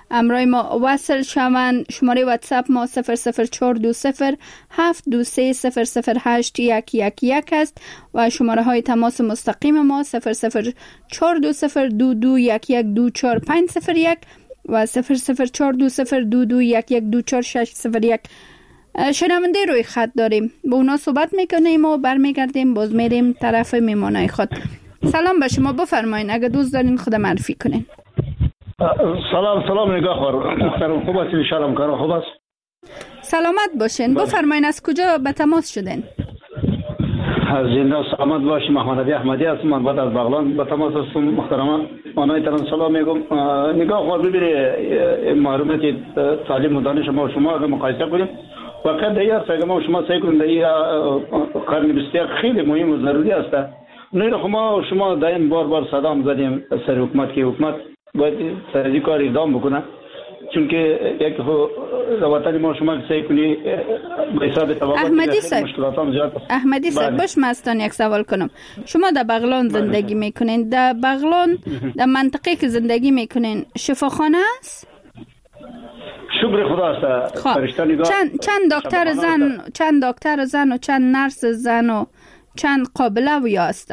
امروی ما وصل شوند. شماره واتساپ ما صفر صفر چهار دو صفر هفت دو سه صفر صفر هشت یک یک یک است و شماره های تماس مستقیم ما صفر صفر چهار دو صفر دو دو یک یک دو چهار پنج صفر یک و صفر صفر چهار دو صفر دو دو یک یک دو چهار شش صفر یک. شنونده روی خط داریم، با اونا صحبت میکنیم و برمیگردیم باز میریم طرف میمانای خود. سلام به شما، بفرمایید اگه دوست دارین خود معرفی کنین. سلام سلام نگاه خور محترم، خوب است ان شاء الله کار خوب است. سلامت باشین. بفرمایید از کجا به تماس شدین؟ از زنده سلامت باشی. محمد علی احمدی هستم، بعد از بغلان به تماس هستم. محترم آنایتان سلام میگم. نگاه خور ببینید معلومات تعلیم و دانش ما و شما اگه مقایسه کنیم واقعا دیگر اگه ما و شما سعی کنیم در قرن بیست و یک خیلی مهم و ضروری است. نه خب ما و شما دائم بار بار صدام زدیم سر حکومت که حکومت باید سر این کار اقدام بکنه، چون که یک وطن ما شما سعی کنی به حساب توابط احمدی صاحب احمدی صاحب باش مستان یک سوال کنم. شما در بغلان زندگی میکنین، در بغلان در منطقه که زندگی میکنین شفاخانه است؟ شکر خدا است. خب چند چند دکتر زن چند دکتر زن و چند نرس زن و چند قابله ویا است؟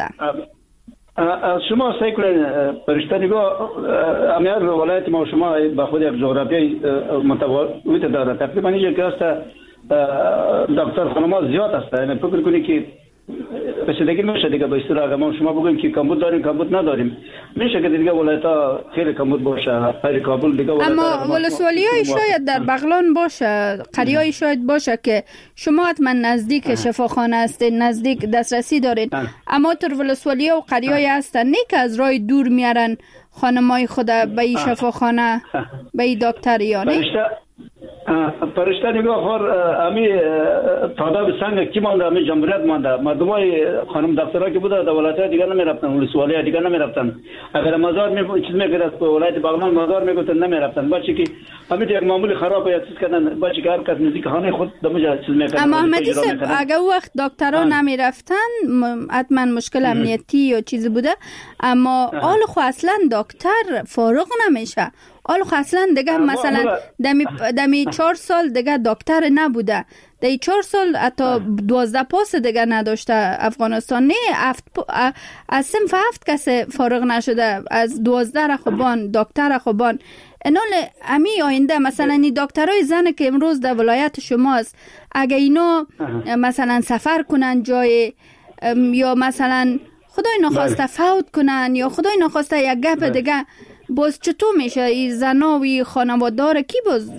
شما سعی کنید پرشته نگاه امیال ولایت ما شما با خود یک جغرافیای متفاوت داره. تقریبا یک است دکتر خانم‌ها زیاد است. یعنی فکر کنید که رسیدگی میشه دیگه به اصطلاح ما شما بگیم که کمبود داریم کمبود نداریم، میشه که دیگه ولایت‌ها خیلی کمبود باشه. خیلی کابل دیگه ولایت اما ولسوالیای شاید در بغلان باشه، قریای شاید باشه که شما حتما نزدیک شفاخانه هستین، نزدیک دسترسی دارین. اما تر ولسوالیا و قریای هستن نه که از راه دور میارن خانمای خود به این شفاخانه به این دکتر یا نه؟ پرشته نگاه خور امی تعداد سنگ کی مانده، امی جمهوریت مانده. مردمای خانم دکترها که بوده در ولایت دیگه نمی رفتن، ولسوالی دیگه نمی رفتن. اگر مزار می چیز میگرفت به ولایت بغلان مزار میگفتن نمی رفتن، بچه که امی یک معمولی خراب یا چیز کردن، بچه که هر کس نزدیک خانه خود دمجا چیز میکردن. اما احمدی صاحب اگر وقت دکترها نمی رفتن حتما مشکل امنیتی یا چیزی بوده، اما حال خو اصلا دکتر فارغ نمیشه. حالا اصلا دیگه مثلا دمی دمی چهار سال دیگه دکتر نبوده، دی چهار سال حتی دوازده پاس دیگه نداشته افغانستان. نه هفت از صنف هفت کس فارغ نشده، از دوازده رخبان دکتر رخبان. انال امی آینده مثلا این دکترای زن که امروز در ولایت شماست اگه اینا مثلا سفر کنن جای یا مثلا خدای نخواسته فوت کنن یا خدای نخواسته یک گپ دیگه، باز چطور میشه این زناوی خانوادار کی باز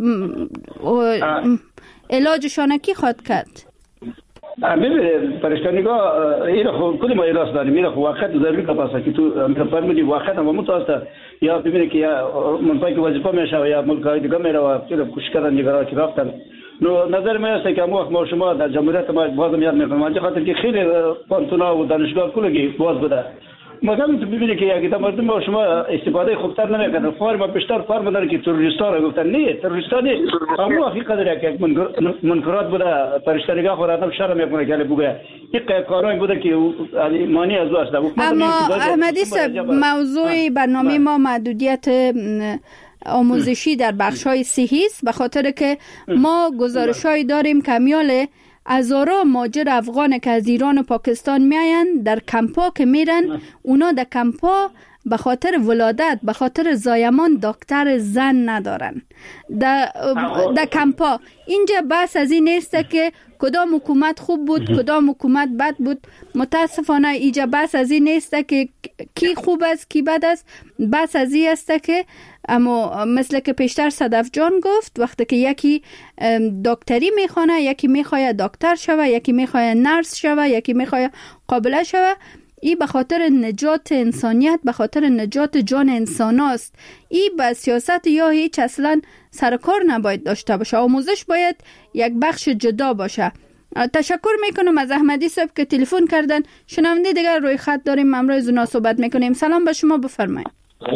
علاجشان کی خواد کرد؟ ببینید پرشته نگاه این خود کلی ما ایلاس داریم. این خود وقت ضروری که پاسه که تو فرمودی وقت هم متوسط یا ببینید که یا منطقه که وظیفه میشه یا ملک دیگه میره و خیلی کوشش کردن نگران که رفتن. نو نظر من است که ما ما شما در جمهوریت ما بازم یاد میکنم چه خاطر که خیلی پانتونا و دانشگاه کلی باز بوده. مثلا تو ببینید که یک مردم با شما استفاده خوبتر نمیکنن. فارم بیشتر فارم داره که تروریستا رو گفتن نه تروریستا نه، اما حقیقت داره که منکرات بوده. پرشته نگاه خور آدم شرم میکنه که بگه این کارایی بوده که معنی از است. اما احمدی صاحب موضوع برنامه ما محدودیت آموزشی در بخش‌های صحی است، به خاطر که ما گزارش‌هایی داریم که میال هزارا مهاجر افغان که از ایران و پاکستان میاین در کمپا که میرن، اونا در کمپا به خاطر ولادت به خاطر زایمان دکتر زن ندارن در در کمپا. اینجا بس از این نیست که کدام حکومت خوب بود کدام حکومت بد بود. متاسفانه اینجا بس از این نیست که کی خوب است کی بد است، بس از این است که اما مثل که پیشتر صدف جان گفت وقتی که یکی دکتری میخوانه، یکی میخواه دکتر شوه، یکی میخواه نرس شوه، یکی میخواه قابله شوه، ای به خاطر نجات انسانیت، به خاطر نجات جان انسان است. ای به سیاست یا هیچ اصلا سرکار نباید داشته باشه. آموزش باید یک بخش جدا باشه. تشکر میکنم از احمدی صاحب که تلفن کردن. شنونده دیگر روی خط داریم، امروز اونا صحبت میکنیم. سلام به شما، بفرمایید.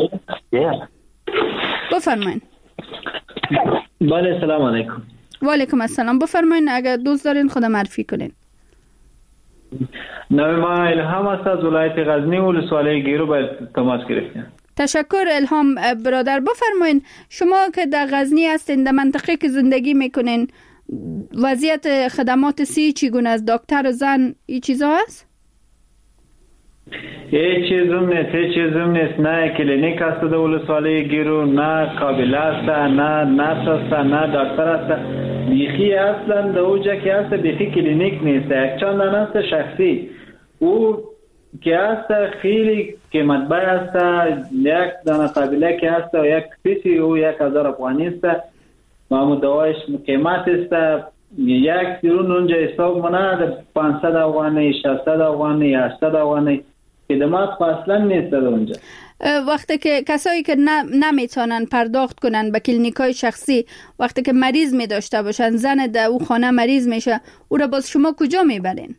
بفرمایید. بله سلام علیکم. و علیکم السلام. بفرمایید اگر دوست دارین خود معرفی کنین. نام ما الهام است، از ولایت غزنی ولسوالی گیرو باید تماس گرفتیم. تشکر الهام برادر. بفرمایین شما که در غزنی هستین، در منطقه که زندگی میکنین، وضعیت خدمات سی چگونه است؟ دکتر زن این چیزا هست؟ هیچ چیزم نیست، هیچ چیزم نیست. نه کلینیک است در ولسوالی گیرو، نه کابل است، نه نرس است، نه دکتر است. بیخی اصلا در اوجا که است بیخی کلینیک نیست. یک چند دانه است شخصی او که است خیلی قیمت بای است. یک دانه قابله که است و یک پیسی او یک هزار افغانی است و مدوایش قیمت است. یک درون اونجا حساب منه پانصد افغانی، ششصد افغانی، هشتصد افغانی خدمات اصلا نیست در اونجا. وقتی که کسایی که نمیتونن پرداخت کنن به کلینیکای شخصی، وقتی که مریض می داشته باشن، زن در او خانه مریض میشه، او را باز شما کجا میبرین؟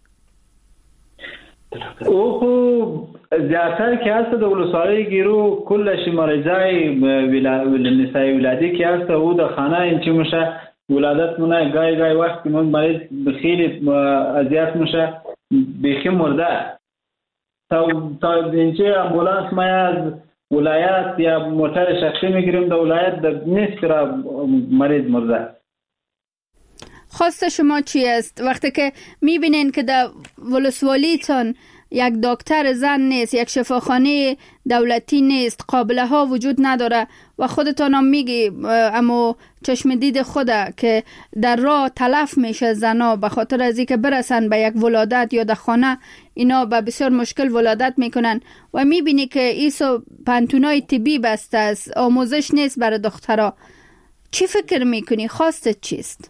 او خو زیادتر که هست در ولسوالی گیرو کلش مریضای نسای ولادی که هست او در خانه اینچی میشه ولادت مونه. گای گای وقت که من مریض خیلی اذیت میشه بیخی مرده تا تا اینچه امبولانس ما از ولایت یا موتر شخصی میگیریم در ولایت در نیست را مریض مرده. خواست شما چی است وقتی که میبینین که در ولسوالیتان یک دکتر زن نیست، یک شفاخانه دولتی نیست، قابله ها وجود نداره و خودتان هم میگی اما چشم دید خوده که در راه تلف میشه زنا به خاطر از اینکه برسن به یک ولادت یا در خانه اینا به بسیار مشکل ولادت میکنن و میبینی که ایسو پانتونای طبی بسته است، آموزش نیست برای دخترها. چی فکر میکنی؟ خواستت چیست؟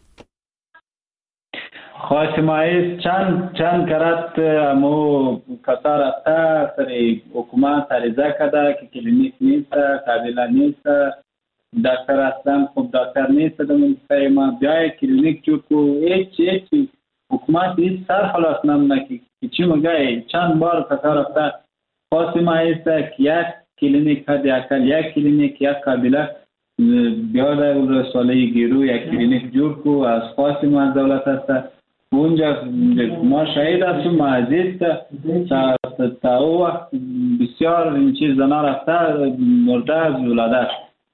خواست مایز چند چند کرد امو کسا رفته سری حکومت عریضه کرده که کلینیک نیست، قابله نیست، دکتر اصلا خوب دکتر نیست در منطقه ما، بیای کلینیک جو کو هیچ هیچ حکومت هیچ سر خلاص نمونه که چی مگه چند بار کسا رفته. خواست مایز که یک کلینیک هد اکل یک کلینیک یک قابله بیاد ولسوالی گیرو یک کلینیک جور کو از خواست ما از دولت هست. اونجا ما شهید هستیم عزیز تا تا او وقت بسیار این چیز زنا رفته مرده از ولادت.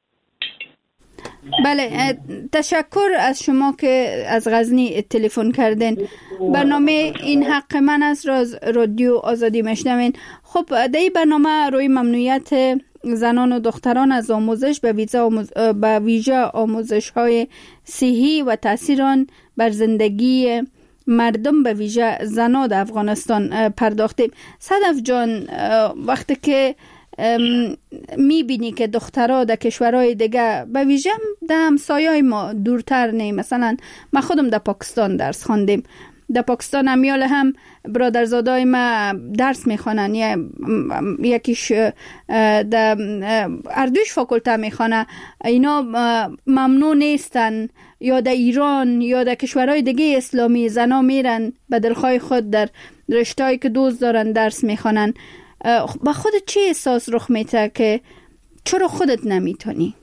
بله تشکر از شما که از غزنی تلفن کردین. برنامه این حق من است راز رادیو آزادی میشنوین. خب در این برنامه روی ممنوعیت زنان و دختران از آموزش به ویژه آموز... به ویژه آموزش های صحی و تاثیر آن بر زندگی مردم به ویژه زنان در افغانستان پرداختیم. صدف جان، وقتی که میبینی که دخترها در کشورهای دیگه به ویژه در همسایه‌های ما دورتر نه، مثلا ما خودم در پاکستان درس خواندیم، در پاکستان امیال هم برادرزادای ما درس میخوانن، یا یکیش در اردوش فاکولته میخوانه، اینا ممنوع نیستن. یا در ایران یا در کشورهای دیگه اسلامی زنا میرن به دلخواه خود در رشته‌ای که دوست دارن درس میخوانن. با خودت چی احساس رخ میده که چرا خودت نمیتونی؟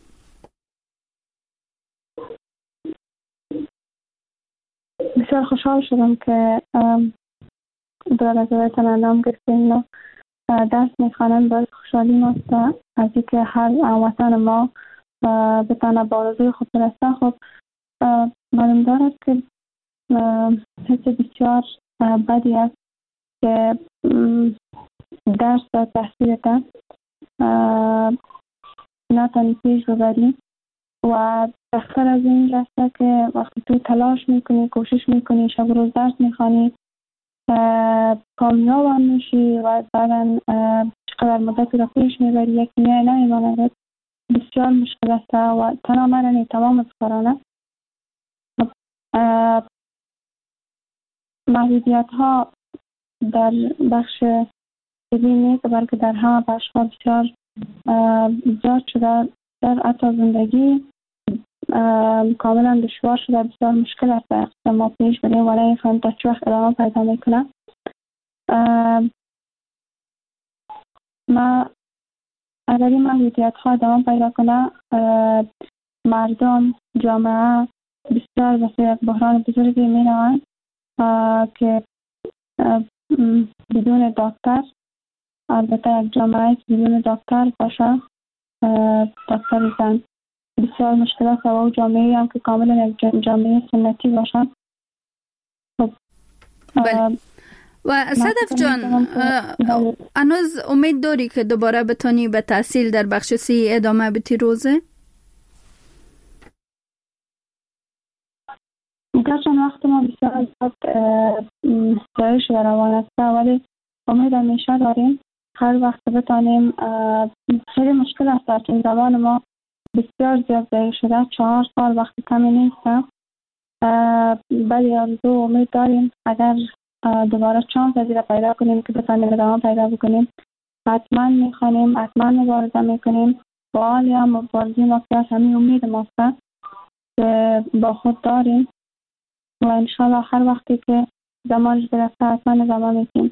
بسیار خوشحال شدم که برادرزادایتان اندام گرفتین و درس میخوانند. باید خوشحالی ماست از اینکه هر وطن ما بتانه با آرزوی خود برسه. خب معلوم دارد که حس بسیار بدی است که درس و تحصیلت نتانی پیش ببری و بخطر از این رسته که وقتی تو تلاش میکنی، کوشش میکنی، شب روز درس میخوانی، کامیاب هم میشی و بعدا چقدر مدتی را پیش میبری یک نیای نمیماند، بسیار مشکل است و تنها من تمام از کارانه محدودیت ها در بخش طبی نیست بلکه در همه بخش ها بسیار زیاد شده. در حتی زندگی کاملا دشوار شده، بسیار مشکل است ما پیش بریم ولی این فهم تا چه وقت ادامه پیدا میکنه. ما اگر این محدودیت ها ادامه پیدا کنه، مردم، جامعه بسیار بسیار بحران بزرگی می روند که بدون دکتر البته یک جامعه که بدون دکتر باشه، دکتر زن، بسیار مشکلات و او جامعه هم که کاملا یک جامعه سنتی باشه. خب بله. و صدف جان، هنوز امید داری که دوباره بتونی به تحصیل در بخش سی ادامه بدی روزه؟ گرچه وقت ما بسیار زیاد ضایع شده روان است، ولی امید همیشه داریم هر وقت بتانیم. خیلی مشکل است در این زمان ما بسیار زیاد ضایع شده، چهار سال وقت کمی نیست، ولی آرزو امید داریم اگر دوباره چانس ازی را پیدا کنیم که بتانیم ادامه پیدا بکنیم، حتما میخوانیم، حتما مبارزه میکنیم. سوالی هم مبارزه ما که همین امید ماست که با خود داریم و انشاءالله هر وقتی که زمانش برسه حتما ادامه میکنیم.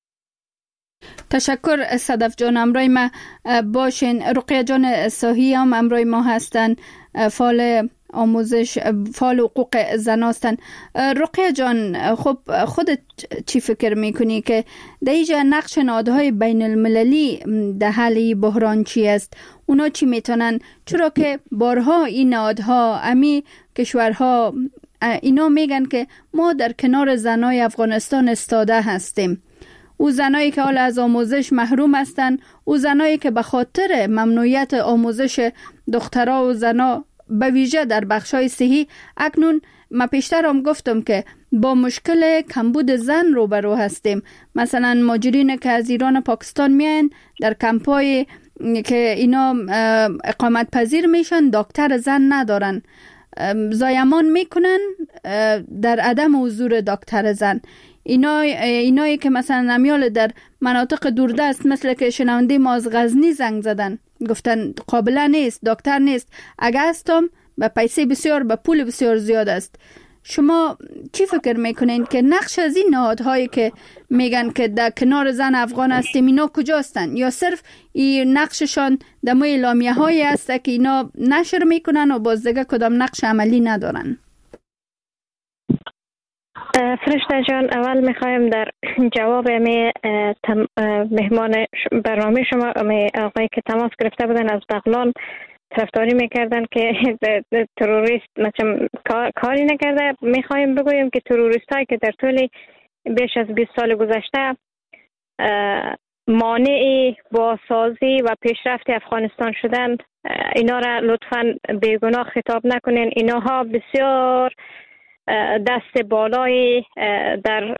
تشکر صدف جان. امروی ما باشین. رقیه جان ساهی هم امروی ما هستن، فعال آموزش، فعال حقوق زن هستن. رقیه جان، خب خودت چی فکر میکنی که در اینجا نقش نهادهای بین المللی در حل بحران چی است؟ اونا چی میتونن؟ چرا که بارها این نهادها، امی کشورها اینا میگن که ما در کنار زنای افغانستان استاده هستیم. او زنایی که حال از آموزش محروم هستند، او زنایی که به خاطر ممنوعیت آموزش دخترها و زنا به ویژه در بخشای صحی، اکنون ما پیشتر هم گفتم که با مشکل کمبود زن روبرو هستیم. مثلا ماجرین که از ایران پاکستان میان در کمپای که اینا اقامت پذیر میشن، دکتر زن ندارن، زایمان میکنن در عدم حضور دکتر زن. اینا اینایی که مثلا نمیال در مناطق دوردست مثل که شنونده ما از غزنی زنگ زدن، گفتن قابل نیست، دکتر نیست، اگه هستم به پیسه بسیار، به پول بسیار زیاد است. شما چی فکر میکنین که نقش از این نهادهایی که میگن که در کنار زن افغان هستیم اینا کجاستن؟ یا صرف این نقششان در موی اعلامیه هایی است که اینا نشر میکنن و باز دیگه کدام نقش عملی ندارن؟ فرشته جان، اول میخوایم در جواب می مهمان برنامه شما می آقایی که تماس گرفته بودن از بغلان طرفداری میکردن که تروریست مثلا کاری نکرده، میخوایم بگوییم که تروریست هایی که در طول بیش از بیست سال گذشته مانع بازسازی و پیشرفت افغانستان شدند، اینا را لطفاً بیگناه خطاب نکنین. اینها بسیار دست بالای در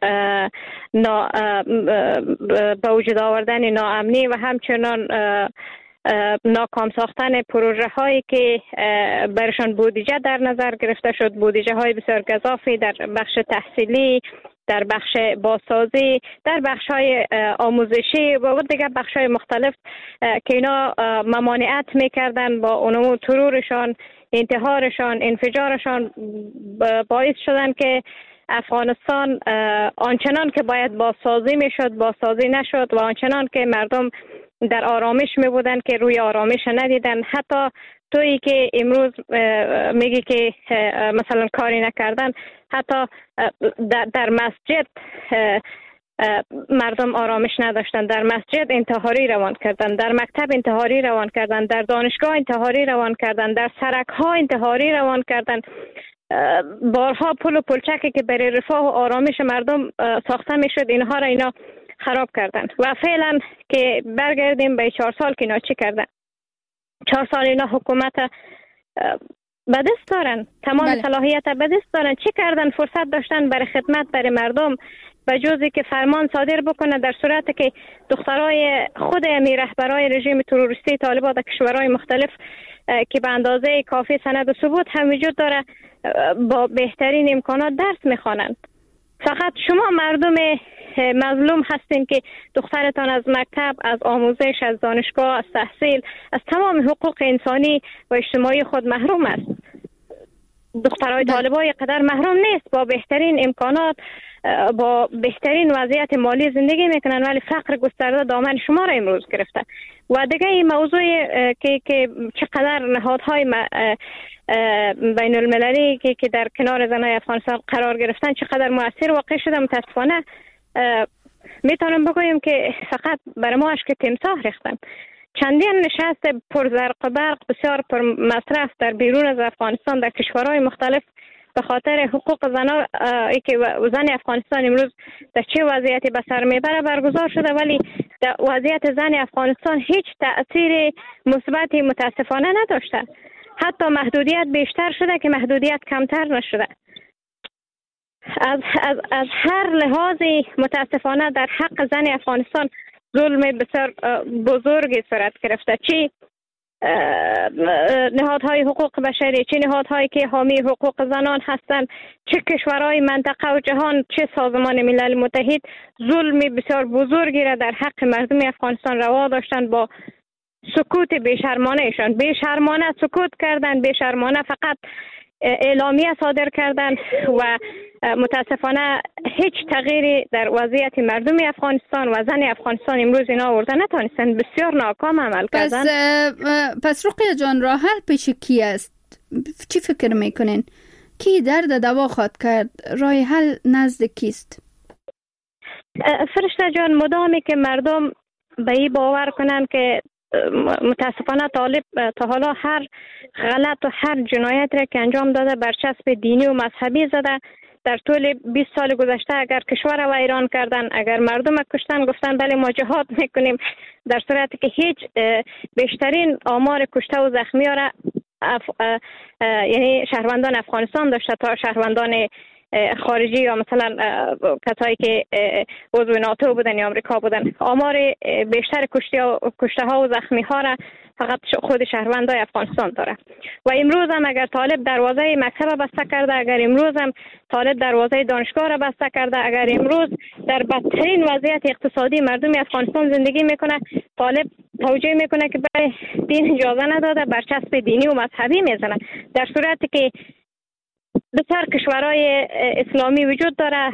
به وجود آوردن ناامنی و همچنان ناکام ساختن پروژه هایی که برشان بودجه در نظر گرفته شد، بودجه های بسیار گزافی در بخش تحصیلی، در بخش بازسازی، در بخش های آموزشی و دیگر بخش های مختلف که اینا ممانعت میکردن. با اونمو ترورشان، انتحارشان، انفجارشان باعث شدن که افغانستان آنچنان که باید بازسازی میشد بازسازی نشد و آنچنان که مردم در آرامش می بودن که روی آرامش ندیدن. حتی تویی که امروز میگی که مثلا کاری نکردن، حتی در, در مسجد مردم آرامش نداشتن، در مسجد انتحاری روان کردن، در مکتب انتحاری روان کردن، در دانشگاه انتحاری روان کردن، در سرک ها انتحاری روان کردن. بارها پل و پلچکی که برای رفاه و آرامش مردم ساخته میشد، اینها را اینا خراب کردن. و فعلا که برگردیم به چهار سال که اینا چی کردن، چهار سال اینا حکومت به دست دارن، تمام بله. صلاحیت به دست دارن. چی کردن؟ فرصت داشتن برای خدمت برای مردم، به جزی که فرمان صادر بکنه در صورت که دخترای خود امی رهبرای رژیم تروریستی طالبان در کشورهای مختلف که به اندازه کافی سند و ثبوت هم وجود داره با بهترین امکانات درس میخوانند. فقط شما مردم مظلوم هستین که دخترتان از مکتب، از آموزش، از دانشگاه، از تحصیل، از تمام حقوق انسانی و اجتماعی خود محروم است. دخترای طالبای قدر محروم نیست، با بهترین امکانات، با بهترین وضعیت مالی زندگی میکنن، ولی فقر گسترده دامن شما را امروز گرفته. و دیگه این موضوع که که چقدر نهادهای بین المللی که که در کنار زنای افغانستان قرار گرفتن چقدر مؤثر واقع شده، متاسفانه میتونم بگویم که فقط بر ما اشک تمساح ریختن. چندین نشست پر زرق و برق بسیار پر مصرف در بیرون از افغانستان در کشورهای مختلف به خاطر حقوق زنان ای که زن افغانستان امروز در چه وضعیتی به سر میبره برگزار شده، ولی در وضعیت زن افغانستان هیچ تأثیر مثبتی متاسفانه نداشته. حتی محدودیت بیشتر شده که محدودیت کمتر نشده. از, از, از هر لحاظی متاسفانه در حق زن افغانستان ظلم بسیار بزرگی صورت گرفته. چی نهادهای حقوق بشری، چه نهادهایی که حامی حقوق زنان هستند، چه کشورهای منطقه و جهان، چه سازمان ملل متحد ظلم بسیار بزرگی را در حق مردم افغانستان روا داشتند. با سکوت بیشرمانه ایشان بیشرمانه سکوت کردند، بیشرمانه فقط اعلامیه صادر کردند و متاسفانه هیچ تغییری در وضعیت مردم افغانستان و زن افغانستان امروز اینا آورده نتونستند. بسیار ناکام عمل کردند. پس پس رقیه جان، راه حل پیش کی است؟ چی فکر میکنین؟ کی درد دوا خواهد کرد؟ راه حل نزد کیست؟ فرشته جان، مدامی که مردم به این باور کنن که متاسفانه طالب تا حالا هر غلط و هر جنایت را که انجام داده برچسب دینی و مذهبی زده. در طول بیست سال گذشته اگر کشور را ویران کردن، اگر مردم کشتن، گفتن بله ما جهاد میکنیم، در صورتی که هیچ بیشترین آمار کشته و زخمی را اف... یعنی شهروندان افغانستان داشته تا شهروندان خارجی یا مثلا کسایی که عضو ناتو بودن یا آمریکا بودن. آمار بیشتر کشته ها و زخمی ها را فقط خود شهروندای افغانستان داره. و امروز هم اگر طالب دروازه مکتب بسته کرده، اگر امروز هم طالب دروازه دانشگاه را بسته کرده، اگر امروز در بدترین وضعیت اقتصادی مردم افغانستان زندگی میکنه، طالب توجیه میکنه که برای دین اجازه نداده، برچسب دینی و مذهبی میزنه. در صورتی که بسیار کشورهای اسلامی وجود داره،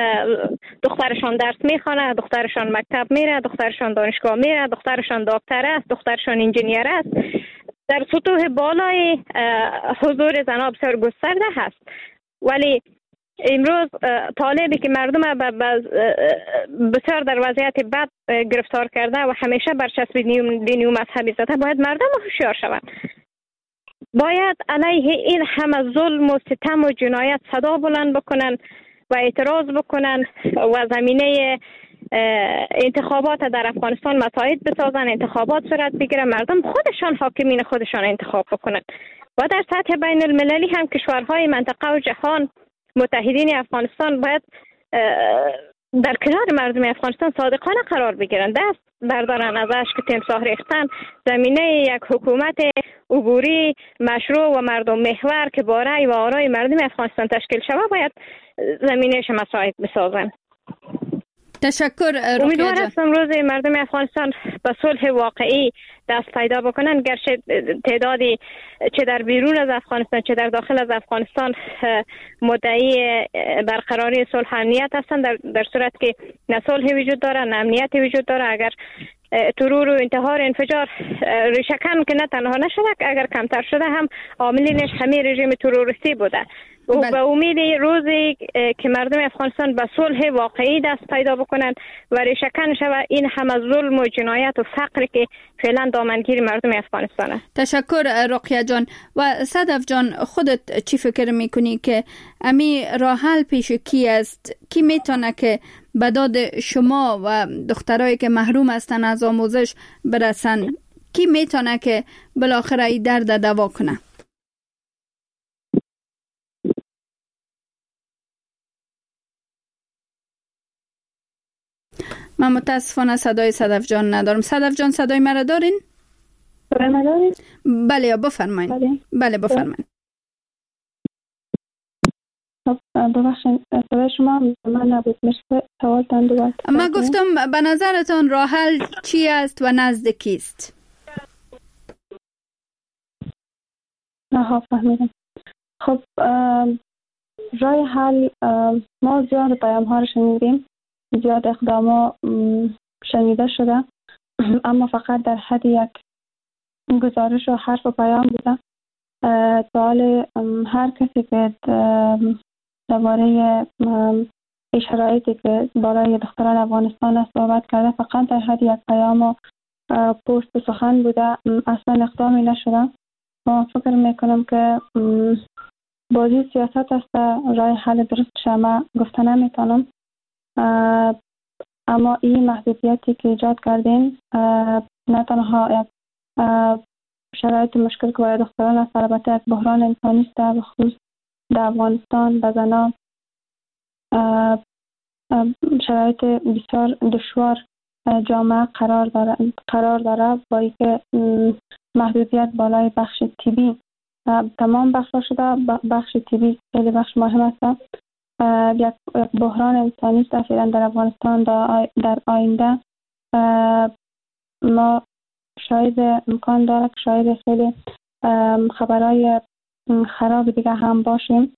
دخترشان درس میخوانه، دخترشان مکتب میره، دخترشان دانشگاه میره، دخترشان دکتر است، دخترشان انجینیر است. در سطوح بالای حضور زنان بسیار گسترده هست. ولی امروز طالبی که مردم بسیار در وضعیت بد گرفتار کرده و همیشه برچسب دینی و مذهبی زده، باید مردم هوشیار شوند. باید علیه این همه ظلم و ستم و جنایت صدا بلند بکنن و اعتراض بکنن و زمینه انتخابات در افغانستان مساعد بسازن، انتخابات صورت بگیره، مردم خودشان حاکمین خودشان انتخاب بکنن. و در سطح بین المللی هم کشورهای منطقه و جهان متحدین افغانستان باید در کنار مردم افغانستان صادقانه قرار بگیرن، دست بردارن از اشک تمساح ریختن، زمینه یک حکومت عبوری مشروع و مردم محور که با رأی و آرای مردم افغانستان تشکیل شود باید زمینهش مساعد بسازن. تشکر. امیدوار هستم روز مردم افغانستان به صلح واقعی دست پیدا بکنن، گرچه تعدادی چه در بیرون از افغانستان چه در داخل از افغانستان مدعی برقراری صلح امنیت هستند. در, در صورت که نه صلح وجود داره نه امنیت وجود داره، اگر ترور و انتحار انفجار ریشه‌کن که نه تنها نشده، اگر کمتر شده هم عاملینش همین رژیم تروریستی بوده. و به امید روزی که مردم افغانستان به صلح واقعی دست پیدا بکنن و ریشه‌کن شود این همه ظلم و جنایت و فقر که فعلا دامنگیر مردم افغانستان است. تشکر رقیه جان. و صدف جان، خودت چی فکر میکنی که امی راه حل پیش کی است؟ کی میتونه که به داد شما و دخترایی که محروم هستن از آموزش برسن؟ کی میتونه که بالاخره این درد دوا کنه؟ من متاسفانه صدای صدف جان ندارم. صدف جان صدای مرا دارین؟ صدای مرا دارین؟ بله یا بفرمایید. بله, بله بفرمایید. ببخشید صدای شما من نبود. مرسی سوالتان دوباره. من گفتم به نظرتان راه حل چی است و نزد کیست؟ آها فهمیدم. خب راه حل ما زیاد پیام ها رو شنیدیم، زیاد اقداما شنیده شده، اما فقط در حد یک گزارش و حرف و پیام بوده. سوال هر کسی که درباره این شرایطی که برای دختران افغانستان است صحبت کرده فقط در حد یک پیام و پست سخن بوده، اصلا اقدامی نشده. ما فکر میکنم که بازی سیاست است، رای حل درست شما گفته نمیتونم، اما این محدودیتی که ایجاد کردین نه تنها یک شرایط مشکل که برای دختران است، البته یک بحران انسانی است به خصوص در افغانستان به زنان شرایط بسیار دشوار جامعه قرار داره قرار داره با اینکه محدودیت بالای بخش طبی تمام بخش شده. بخش طبی خیلی بخش مهم است. یک بحران انسانی است اخیراً در افغانستان. در آینده ما شاید امکان داره که شاید خیلی خبرهای خراب دیگه هم باشیم،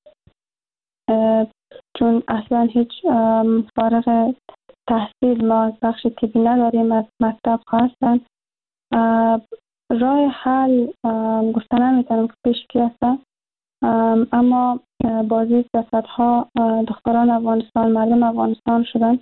چون اصلا هیچ فارغ تحصیل ما از بخش طبی نداریم، از مکتب هستن. راه حل گفته نمیتونم که پیش کی است، اما بازی سیاست ها دختران افغانستان، مردم افغانستان شدن.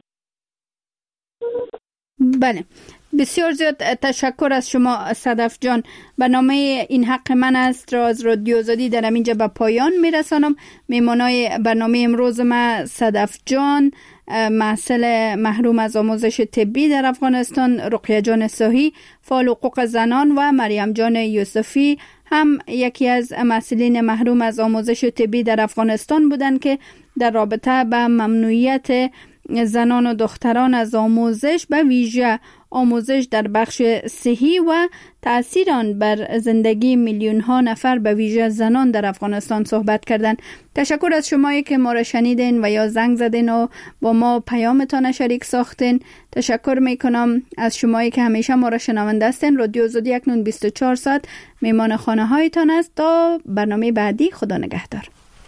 بله، بسیار زیاد تشکر از شما صدف جان. برنامه این حق من است را از رادیو آزادی در اینجا به پایان میرسانم. میمانای برنامه امروز ما صدف جان، محصل محروم از آموزش طبی در افغانستان، رقیه جان صاحی فعال حقوق زنان و مریم جان یوسفی هم یکی از محصلین محروم از آموزش طبی در افغانستان بودند که در رابطه به ممنوعیت زنان و دختران از آموزش، به ویژه آموزش در بخش صحی و تأثیر آن بر زندگی میلیون ها نفر به ویژه زنان در افغانستان صحبت کردند. تشکر از شمایی که ما را شنیدین و یا زنگ زدین و با ما پیامتان شریک ساختین. تشکر میکنم از شمایی که همیشه ما را شنونده هستین. رادیو آزادی اکنون بیست و چهار ساعت میمان خانه هایتان است. تا برنامه بعدی، خدا نگهدار.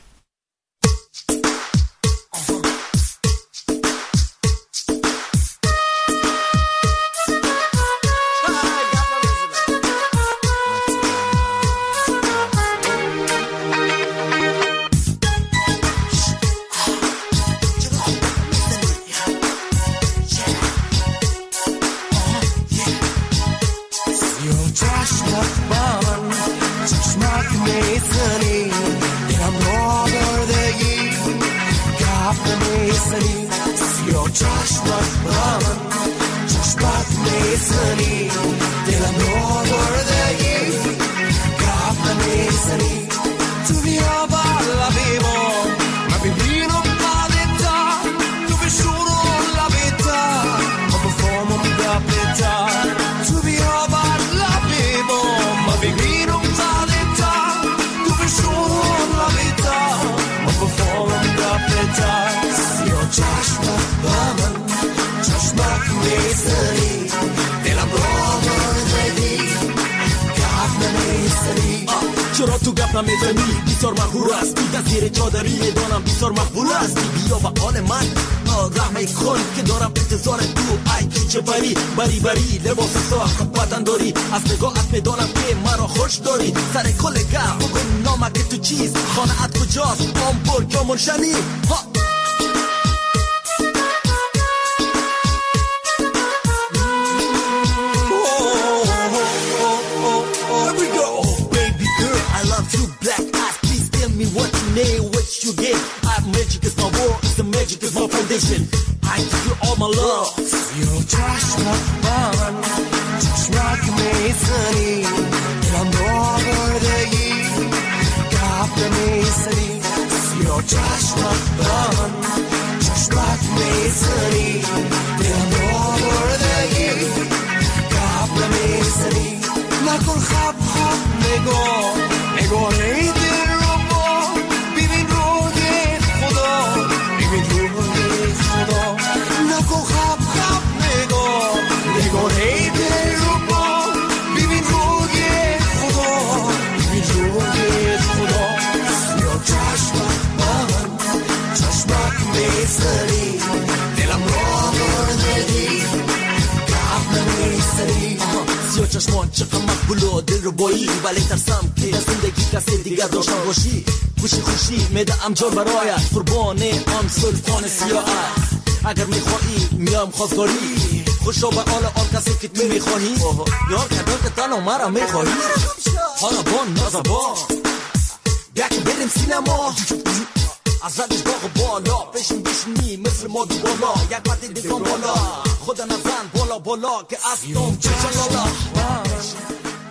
چرا تو گپ نمیزنی؟ بسیار مغرور هستی، در زیر چادری میدانم بسیار مقبول هستی. بیا و آن من رحمه کن که دارم انتظار تو. ای تو چه بری بری بری لباس ساخت بدن داری، از نگاهت میدانم که مرا خوش داری. سر کل گپ بکن نامک تو چیز، خانه‌ات کجاست؟ هامبورگ یا منشنی؟ ها what you get. I'm magic is my world, the magic is my foundation. I give you all my love. You touch my bun, just rock me sunny. I'm over the year, got me sunny. You touch my bun, just rock me sunny. I'm over the year, got me sunny. نکن خب خب نگاه نگاه نیدی رو با ببین روی خدا ببین روی خدا نکن خب خب نگاه نگاه نیدی رو با ببین روی خدا ببین روی خدا یا چشمت من چشمت میسری دلم را بردگی قبل میسری یا چشمان چقدر مقبول و دل رو بایی، ولی ترسم که از زندگی کسی دیگر داشتن باشی. خوشی خوشی میده امجار برایت، قربان آن سلطان سیاحت. اگر میخوایی میام خواستگاری، خوشا به آل آن کسی که تو میخواهی. یار کدام که تنها مرا میخواهی، حالا بان نازبان بیا که بریم سینما. از ردش باغ بالا پیشیم بشینی مثل ما دو بالا، یک وقتی دیگران بالا خدا نزن بالا بالا که از توم چه جلالا.